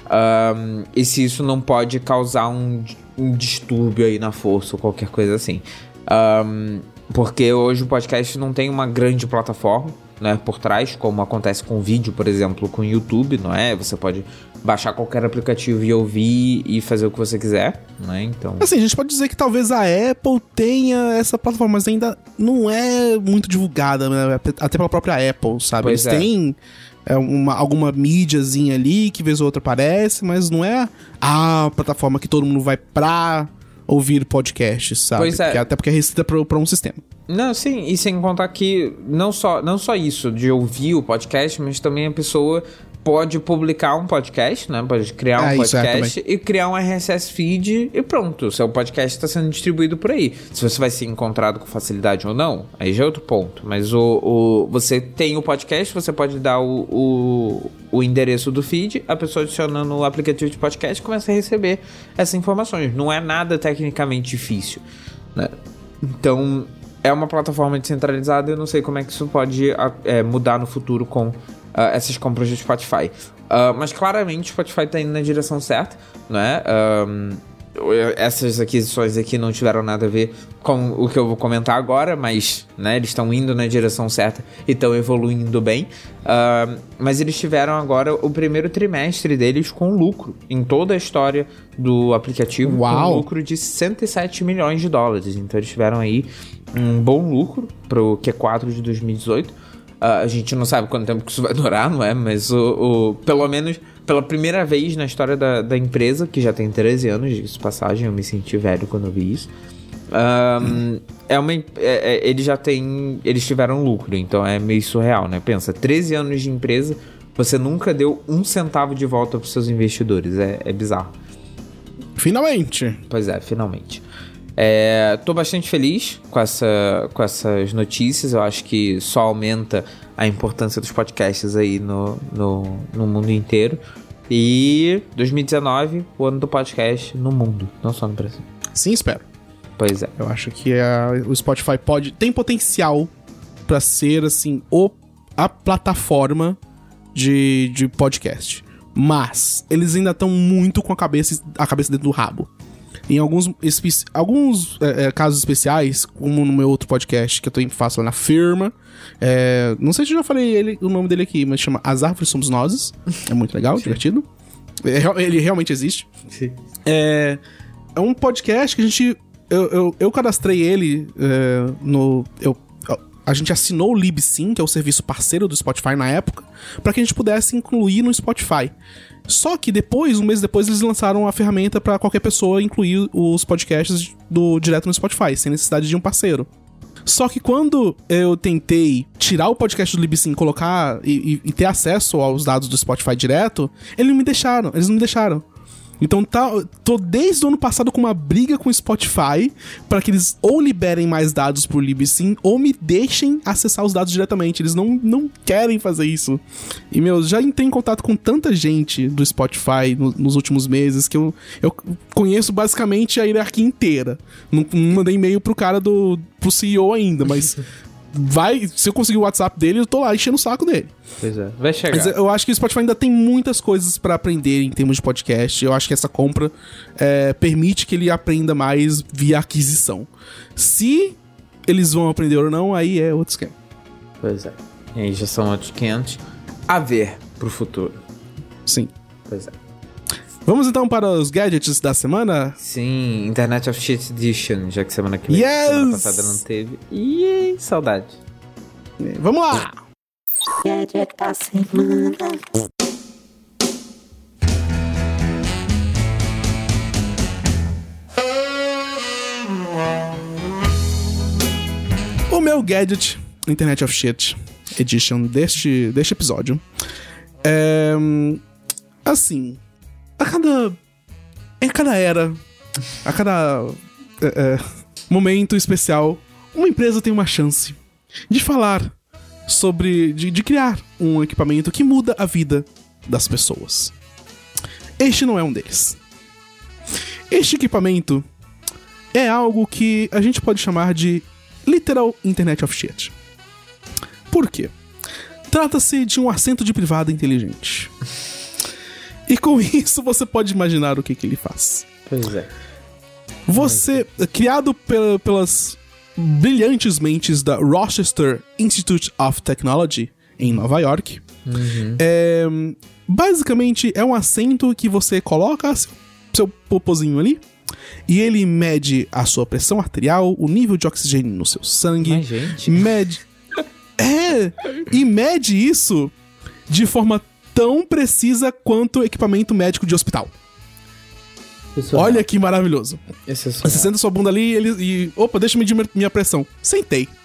Um, e se isso não pode causar um, um distúrbio aí na força ou qualquer coisa assim. Um, porque hoje o podcast não tem uma grande plataforma, né, por trás, como acontece com vídeo, por exemplo, com o YouTube, não é? Você pode baixar qualquer aplicativo e ouvir e fazer o que você quiser, né? Então... Assim, a gente pode dizer que talvez a Apple tenha essa plataforma, mas ainda não é muito divulgada, né? Até pela própria Apple, sabe? Pois Eles é. têm é, uma, alguma mídiazinha ali que vez ou outra aparece, mas não é a plataforma que todo mundo vai pra ouvir podcasts, sabe? Pois é. Porque, até porque é restrita pra, pra um sistema. Não, sim, e sem contar que não só, não só isso de ouvir o podcast, mas também a pessoa pode publicar um podcast, né? Pode criar um é, podcast é, e criar um R S S feed e pronto, o seu podcast está sendo distribuído por aí. Se você vai ser encontrado com facilidade ou não, aí já é outro ponto. Mas o, o, você tem o podcast, você pode dar o, o, o endereço do feed, a pessoa adiciona no aplicativo de podcast e começa a receber essas informações. Não é nada tecnicamente difícil, né? Então, é uma plataforma descentralizada, eu não sei como é que isso pode é, mudar no futuro com uh, essas compras do Spotify. Uh, mas claramente o Spotify está indo na direção certa, né? Um, essas aquisições aqui não tiveram nada a ver com o que eu vou comentar agora, mas né, eles estão indo na direção certa e estão evoluindo bem. Uh, mas eles tiveram agora o primeiro trimestre deles com lucro em toda a história do aplicativo. Uau. Com lucro de cento e sete milhões de dólares. Então eles tiveram aí um bom lucro para o Q quatro de dois mil e dezoito. Uh, a gente não sabe quanto tempo que isso vai durar, não é? Mas o, o, pelo menos pela primeira vez na história da, da empresa, que já tem treze anos, de passagem, eu me senti velho quando eu vi isso. Um, é uma, é, é, eles já têm, eles tiveram lucro, então é meio surreal, né? Pensa, treze anos de empresa, você nunca deu um centavo de volta para os seus investidores, é, é bizarro. Finalmente! Pois é, finalmente. É, tô bastante feliz com, essa, com essas notícias. Eu acho que só aumenta a importância dos podcasts aí no, no, no mundo inteiro. E dois mil e dezenove, o ano do podcast no mundo, não só no Brasil. Sim, espero. Pois é. Eu acho que a, o Spotify pode, tem potencial pra ser, assim, o, a plataforma de, de podcast. Mas eles ainda estão muito com a cabeça, a cabeça dentro do rabo. Em alguns, espe- alguns é, é, casos especiais, como no meu outro podcast que eu também faço lá na firma, é, não sei se eu já falei ele, o nome dele aqui, mas chama As Árvores Somos Nós. É muito legal, divertido. É, ele realmente existe. Sim. É, é um podcast que a gente... Eu, eu, eu cadastrei ele é, no... Eu, a gente assinou o Libsyn, que é o serviço parceiro do Spotify na época, para que a gente pudesse incluir no Spotify. Só que depois, um mês depois, eles lançaram a ferramenta para qualquer pessoa incluir os podcasts do, direto no Spotify, sem necessidade de um parceiro. Só que quando eu tentei tirar o podcast do Libsyn, colocar e, e, e ter acesso aos dados do Spotify direto, eles não me deixaram, eles não me deixaram. Então tá, tô desde o ano passado com uma briga com o Spotify para que eles ou liberem mais dados por Libsyn ou me deixem acessar os dados diretamente. Eles não, não querem fazer isso. E, meu, já entrei em contato com tanta gente do Spotify no, nos últimos meses que eu, eu conheço basicamente a hierarquia inteira. Não, não mandei e-mail pro cara do pro C E O ainda, mas... Vai, se eu conseguir o WhatsApp dele, eu tô lá enchendo o saco dele. Pois é, vai chegar. Mas eu acho que o Spotify ainda tem muitas coisas pra aprender em termos de podcast. Eu acho que essa compra é, permite que ele aprenda mais via aquisição. Se eles vão aprender ou não, aí é outro esquema. Pois é. E aí já são outros quinhentos a ver pro futuro. Sim. Pois é. Vamos então para os gadgets da semana? Sim, Internet of Shit Edition, já que semana que vem, yes! semana passada não teve. Ih, saudade. Vamos lá! Gadget da semana. O meu gadget, Internet of Shit Edition deste, deste episódio, é... assim... A cada... Em cada era, a cada é, é, momento especial, uma empresa tem uma chance de falar sobre... De, de criar um equipamento que muda a vida das pessoas. Este não é um deles. Este equipamento é algo que a gente pode chamar de Literal Internet of Shit. Por quê? Trata-se de um assento de privada inteligente. E com isso você pode imaginar o que, que ele faz. Pois é. Você, criado pel- pelas brilhantes mentes da Rochester Institute of Technology, em Nova York, uhum. é, basicamente é um assento que você coloca seu popozinho ali, e ele mede a sua pressão arterial, o nível de oxigênio no seu sangue. Mas, gente... Mede... É! E mede isso de forma tão precisa quanto equipamento médico de hospital. Isso Olha é. que maravilhoso. Isso é Você senta sua bunda ali e ele... E, opa, deixa eu medir minha pressão. Sentei.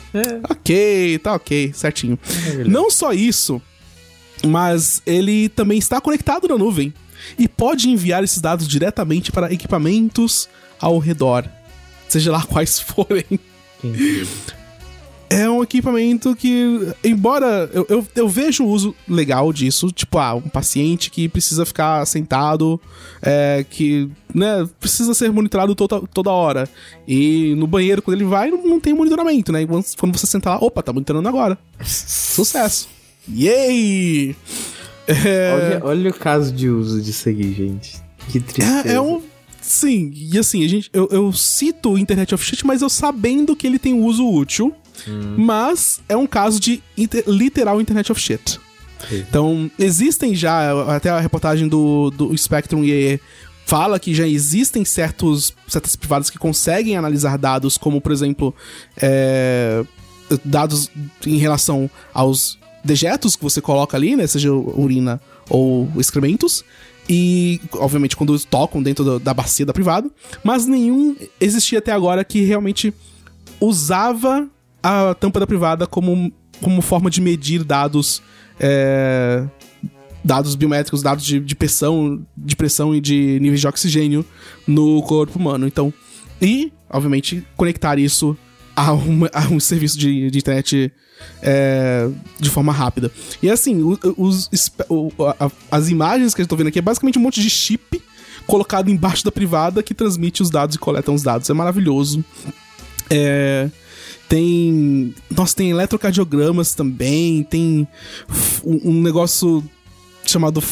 É. Ok, tá ok, certinho. É Não só isso, mas ele também está conectado na nuvem e pode enviar esses dados diretamente para equipamentos ao redor, seja lá quais forem. Entendi. É um equipamento que, embora eu, eu, eu vejo o uso legal disso, tipo, ah, um paciente que precisa ficar sentado, é, que, né, precisa ser monitorado toda, toda hora. E no banheiro, quando ele vai, não, não tem monitoramento, né? Quando você senta lá, opa, tá monitorando agora. Sucesso. Yay! É... Olha, olha o caso de uso disso aqui, gente. Que tristeza. É, é um... Sim, e assim, a gente, eu, eu cito o Internet of Shit, mas eu sabendo que ele tem um uso útil. Hum. Mas é um caso de inter, literal Internet of Shit. Sim. Então, existem já, até a reportagem do, do Spectrum I E fala que já existem certos, certas privadas que conseguem analisar dados, como, por exemplo, é, dados em relação aos dejetos que você coloca ali, né, seja urina ou excrementos, e, obviamente, quando tocam dentro do, da bacia da privada, mas nenhum existia até agora que realmente usava a tampa da privada como, como forma de medir dados é, dados biométricos, dados de, de pressão de pressão e de níveis de oxigênio no corpo humano. Então, e, obviamente, conectar isso a, uma, a um serviço de, de internet é, de forma rápida. E assim, os, os, as imagens que eu tô vendo aqui é basicamente um monte de chip colocado embaixo da privada que transmite os dados e coleta os dados. É maravilhoso. É... Tem... Nossa, tem eletrocardiogramas também. Tem um, um negócio chamado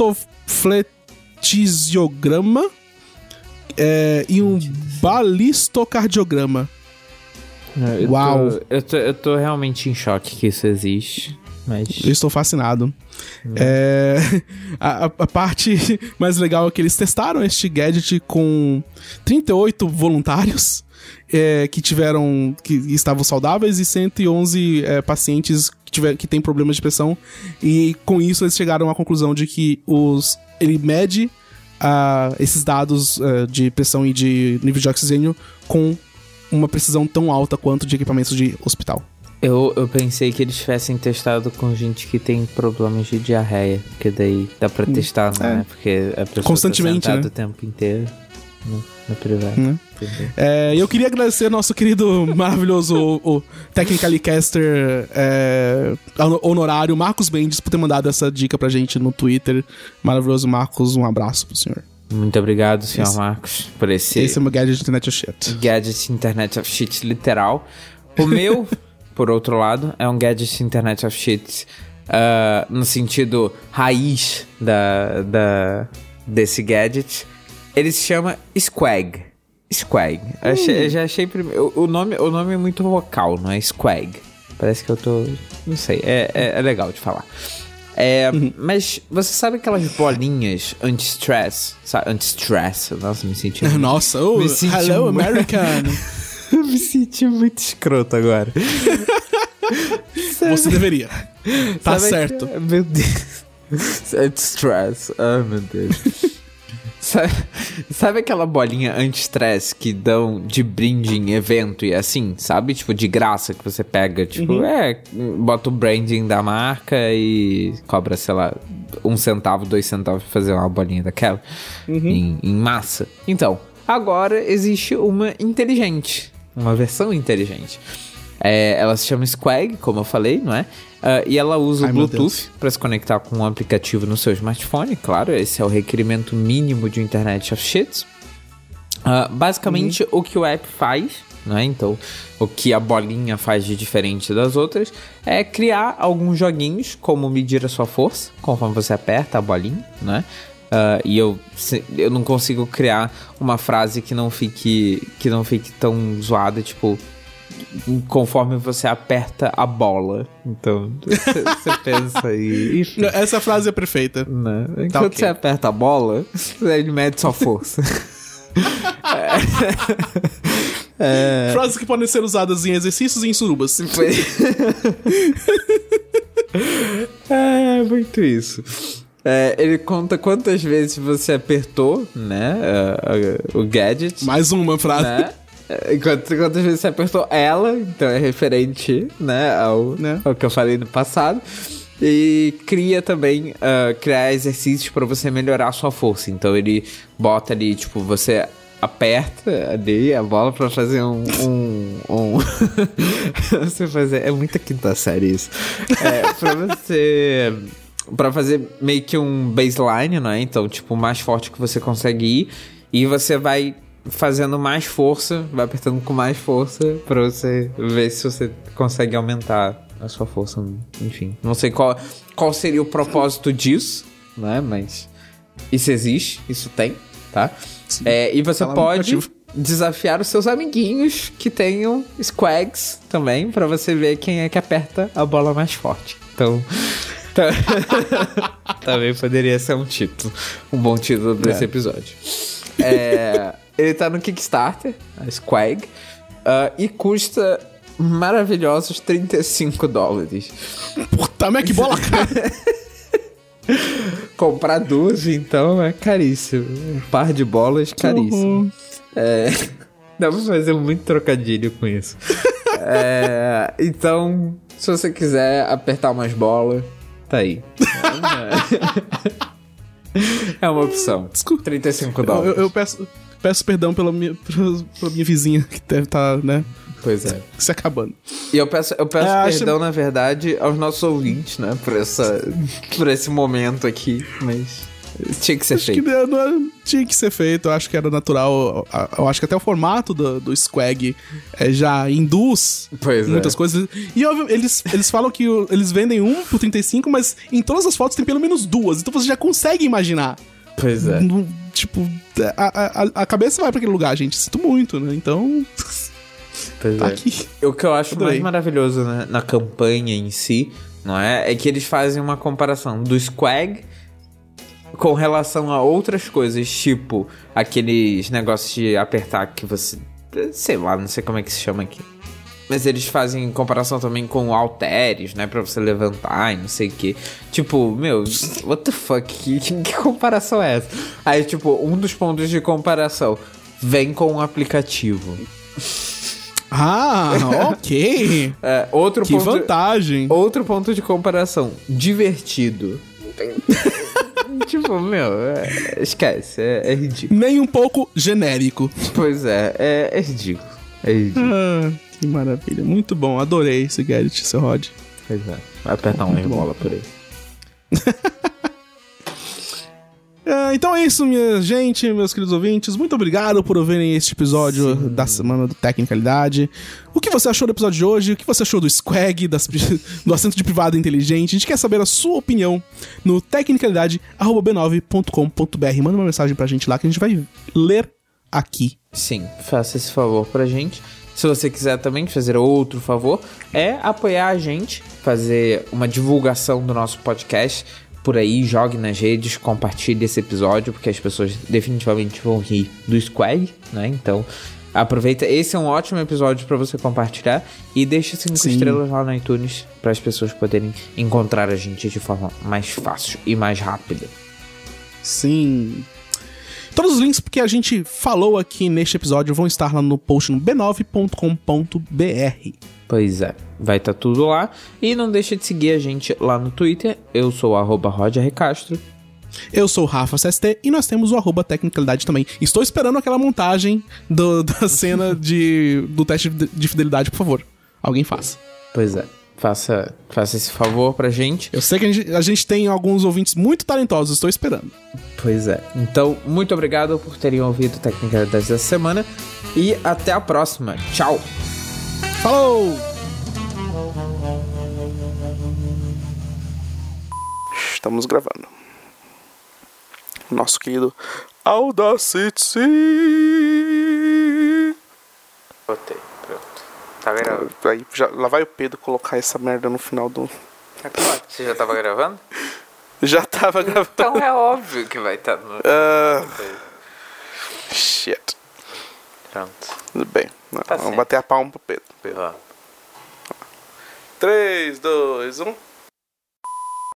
fotofletiziograma é, e um balistocardiograma. Eu Uau! Tô, eu, tô, eu tô realmente em choque que isso existe. Mas... Eu estou fascinado. Hum. É, a, a parte mais legal é que eles testaram este gadget com trinta e oito voluntários é, que tiveram, que estavam saudáveis, e cento e onze é, pacientes que, tiver, que têm problemas de pressão. E com isso eles chegaram à conclusão de que os, ele mede uh, esses dados uh, de pressão e de nível de oxigênio com uma precisão tão alta quanto de equipamentos de hospital. Eu, eu pensei que eles tivessem testado com gente que tem problemas de diarreia, porque daí dá pra testar, é. né? Porque a pessoa constantemente, tá sentada né? o tempo inteiro no, no privado. Hum. É, eu queria agradecer nosso querido, maravilhoso o, o Technically Caster é, honorário Marcos Mendes por ter mandado essa dica pra gente no Twitter. Maravilhoso, Marcos, um abraço pro senhor. Muito obrigado, senhor esse, Marcos, por esse... Esse é o meu gadget de Internet of Shit. Gadget Internet of Shit literal. O meu, por outro lado, é um gadget Internet of Shit uh, no sentido raiz da, da, desse gadget. Ele se chama Squag. Squag. Hum. Eu, achei, eu já achei... Prim... O, nome, o nome é muito vocal, não é? Squag. Parece que eu tô... Não sei, é, é, é legal de falar. É, uhum. Mas você sabe aquelas bolinhas anti-stress? Sabe? Anti-stress. Nossa, me senti... Muito... Nossa, oh, me senti hello, muito... American. Me senti muito escroto agora. Você deveria. Tá sabe certo. Que... Meu Deus. Anti-stress. Ai, meu Deus. Sabe, sabe aquela bolinha anti-stress que dão de brinde em evento e assim, sabe? Tipo, de graça que você pega, tipo, uhum. é, bota o branding da marca e cobra, sei lá, um centavo, dois centavos pra fazer uma bolinha daquela uhum. em, em massa. Então, agora existe uma inteligente, uma versão inteligente. É, ela se chama Squag, como eu falei, não é? Uh, e ela usa Ai, o Bluetooth para se conectar com um aplicativo no seu smartphone. Claro, esse é o requerimento mínimo de Internet of Shit. Uh, basicamente, uhum. o que o app faz, né? Então, o que a bolinha faz de diferente das outras é criar alguns joguinhos, como medir a sua força, conforme você aperta a bolinha, né? Uh, e eu, eu não consigo criar uma frase que não fique, que não fique tão zoada, tipo... conforme você aperta a bola. Então, você pensa aí. Essa frase é perfeita. Né? Enquanto tá, okay. você aperta a bola, ele mede sua força. é... Frases que podem ser usadas em exercícios e em surubas. É muito isso. É, ele conta quantas vezes você apertou, né? Uh, uh, o gadget. Mais uma frase. Né? Quantas, quantas vezes você apertou ela, então é referente, né, ao, Né? ao que eu falei no passado. E cria também, uh, criar exercícios pra você melhorar a sua força. Então ele bota ali, tipo, você aperta ali a bola pra fazer um... um, um... você fazer... É muita quinta série isso. É, pra você... Pra fazer meio que um baseline, né? Então, tipo, o mais forte que você consegue ir. E você vai fazendo mais força, vai apertando com mais força pra você ver se você consegue aumentar a sua força. Enfim, não sei qual, qual seria o propósito disso, né? Mas isso existe, isso tem, tá? É, e você Tá lá no pode aplicativo. desafiar os seus amiguinhos que tenham squags também, pra você ver quem é que aperta a bola mais forte. Então... também poderia ser um título, um bom título desse É. episódio. É, ele tá no Kickstarter, a Squag, uh, e custa maravilhosos trinta e cinco dólares. Puta, mas que bola, cara. Comprar duas, então, é caríssimo. Um par de bolas, caríssimo. É, dá pra fazer muito trocadilho com isso. É, então, se você quiser apertar umas bolas, tá aí. É uma opção. Desculpa. trinta e cinco Eu, dólares. eu- eu peço, peço perdão pela minha, pela, pela minha vizinha, que deve estar, né, Pois é. se acabando. E eu peço, eu peço É, acho- perdão, na verdade, aos nossos ouvintes, né? Por, essa, por esse momento aqui, mas tinha que ser Acho que feito. não, não- tinha que ser feito, eu acho que era natural. Eu- Eu acho que até o formato do, do Squag é, já induz Pois é. muitas coisas. E óbvio, eles, eles falam que o- eles vendem um por trinta e cinco, mas em todas as fotos tem pelo menos duas. Então você já consegue imaginar. Pois é. No- tipo, a, a, a cabeça vai pra aquele lugar, gente. Sinto muito, né? Então, Pois tá é. aqui. O que eu acho Adorei. mais maravilhoso, né, na campanha em si, não é? É que eles fazem uma comparação do Squag com relação a outras coisas, tipo aqueles negócios de apertar que você... Sei lá, não sei como é que se chama aqui. Mas eles fazem comparação também com halteres, né? Pra você levantar e não sei o que. Tipo, meu, what the fuck? Que, que, que comparação é essa? Aí, tipo, um dos pontos de comparação vem com um aplicativo. Ah, ok. É, outro Que ponto... vantagem. Outro ponto de comparação. Divertido. Tipo, meu, é, esquece. É, é ridículo. Nem um pouco genérico. Pois é, é, é ridículo. É ridículo. Ah, que maravilha. Muito bom. Adorei esse Garrett, seu Rod. Pois é. Vai apertar uma bola por aí. Ah, então é isso, minha gente, meus queridos ouvintes. Muito obrigado por ouvirem este episódio da semana do Tecnicalidade. O que você achou do episódio de hoje? O que você achou do Squag, das, do assento de privado inteligente? A gente quer saber a sua opinião no tecnicalidade arroba b nove ponto com ponto b r. Manda uma mensagem pra gente lá que a gente vai ler aqui. Sim, faça esse favor pra gente. Se você quiser também fazer outro favor, é apoiar a gente, fazer uma divulgação do nosso podcast por aí, jogue nas redes, compartilhe esse episódio, porque as pessoas definitivamente vão rir do Squag, né? Então, aproveita. Esse é um ótimo episódio pra você compartilhar e deixa cinco Sim. estrelas lá no iTunes para as pessoas poderem encontrar a gente de forma mais fácil e mais rápida. Sim. Todos os links que a gente falou aqui neste episódio vão estar lá no post no b nove ponto com ponto b r. Pois é, vai estar tudo lá. E não deixa de seguir a gente lá no Twitter. Eu sou o arroba Roger Castro. Eu sou o Rafa C S T e nós temos o arroba Tecnicalidade também. Estou esperando aquela montagem do- da cena de, do teste de fidelidade, por favor. Alguém faça. Pois é, faça, faça esse favor pra gente. Eu sei que a gente, a gente tem alguns ouvintes muito talentosos, estou esperando. Pois é. Então, muito obrigado por terem ouvido Tecnicalidade dessa semana. E até a próxima. Tchau! Falou! Estamos gravando. Nosso querido Audacity. Botei, pronto. Tá gravando? Aí, já, lá vai o Pedro colocar essa merda no final do... Você já tava gravando? Já tava gravando. Então é óbvio que vai estar no... Ah, shit. Pronto. Tudo bem. Tá Vamos certo. bater a palma pro Pedro. Vai lá. três, dois, um...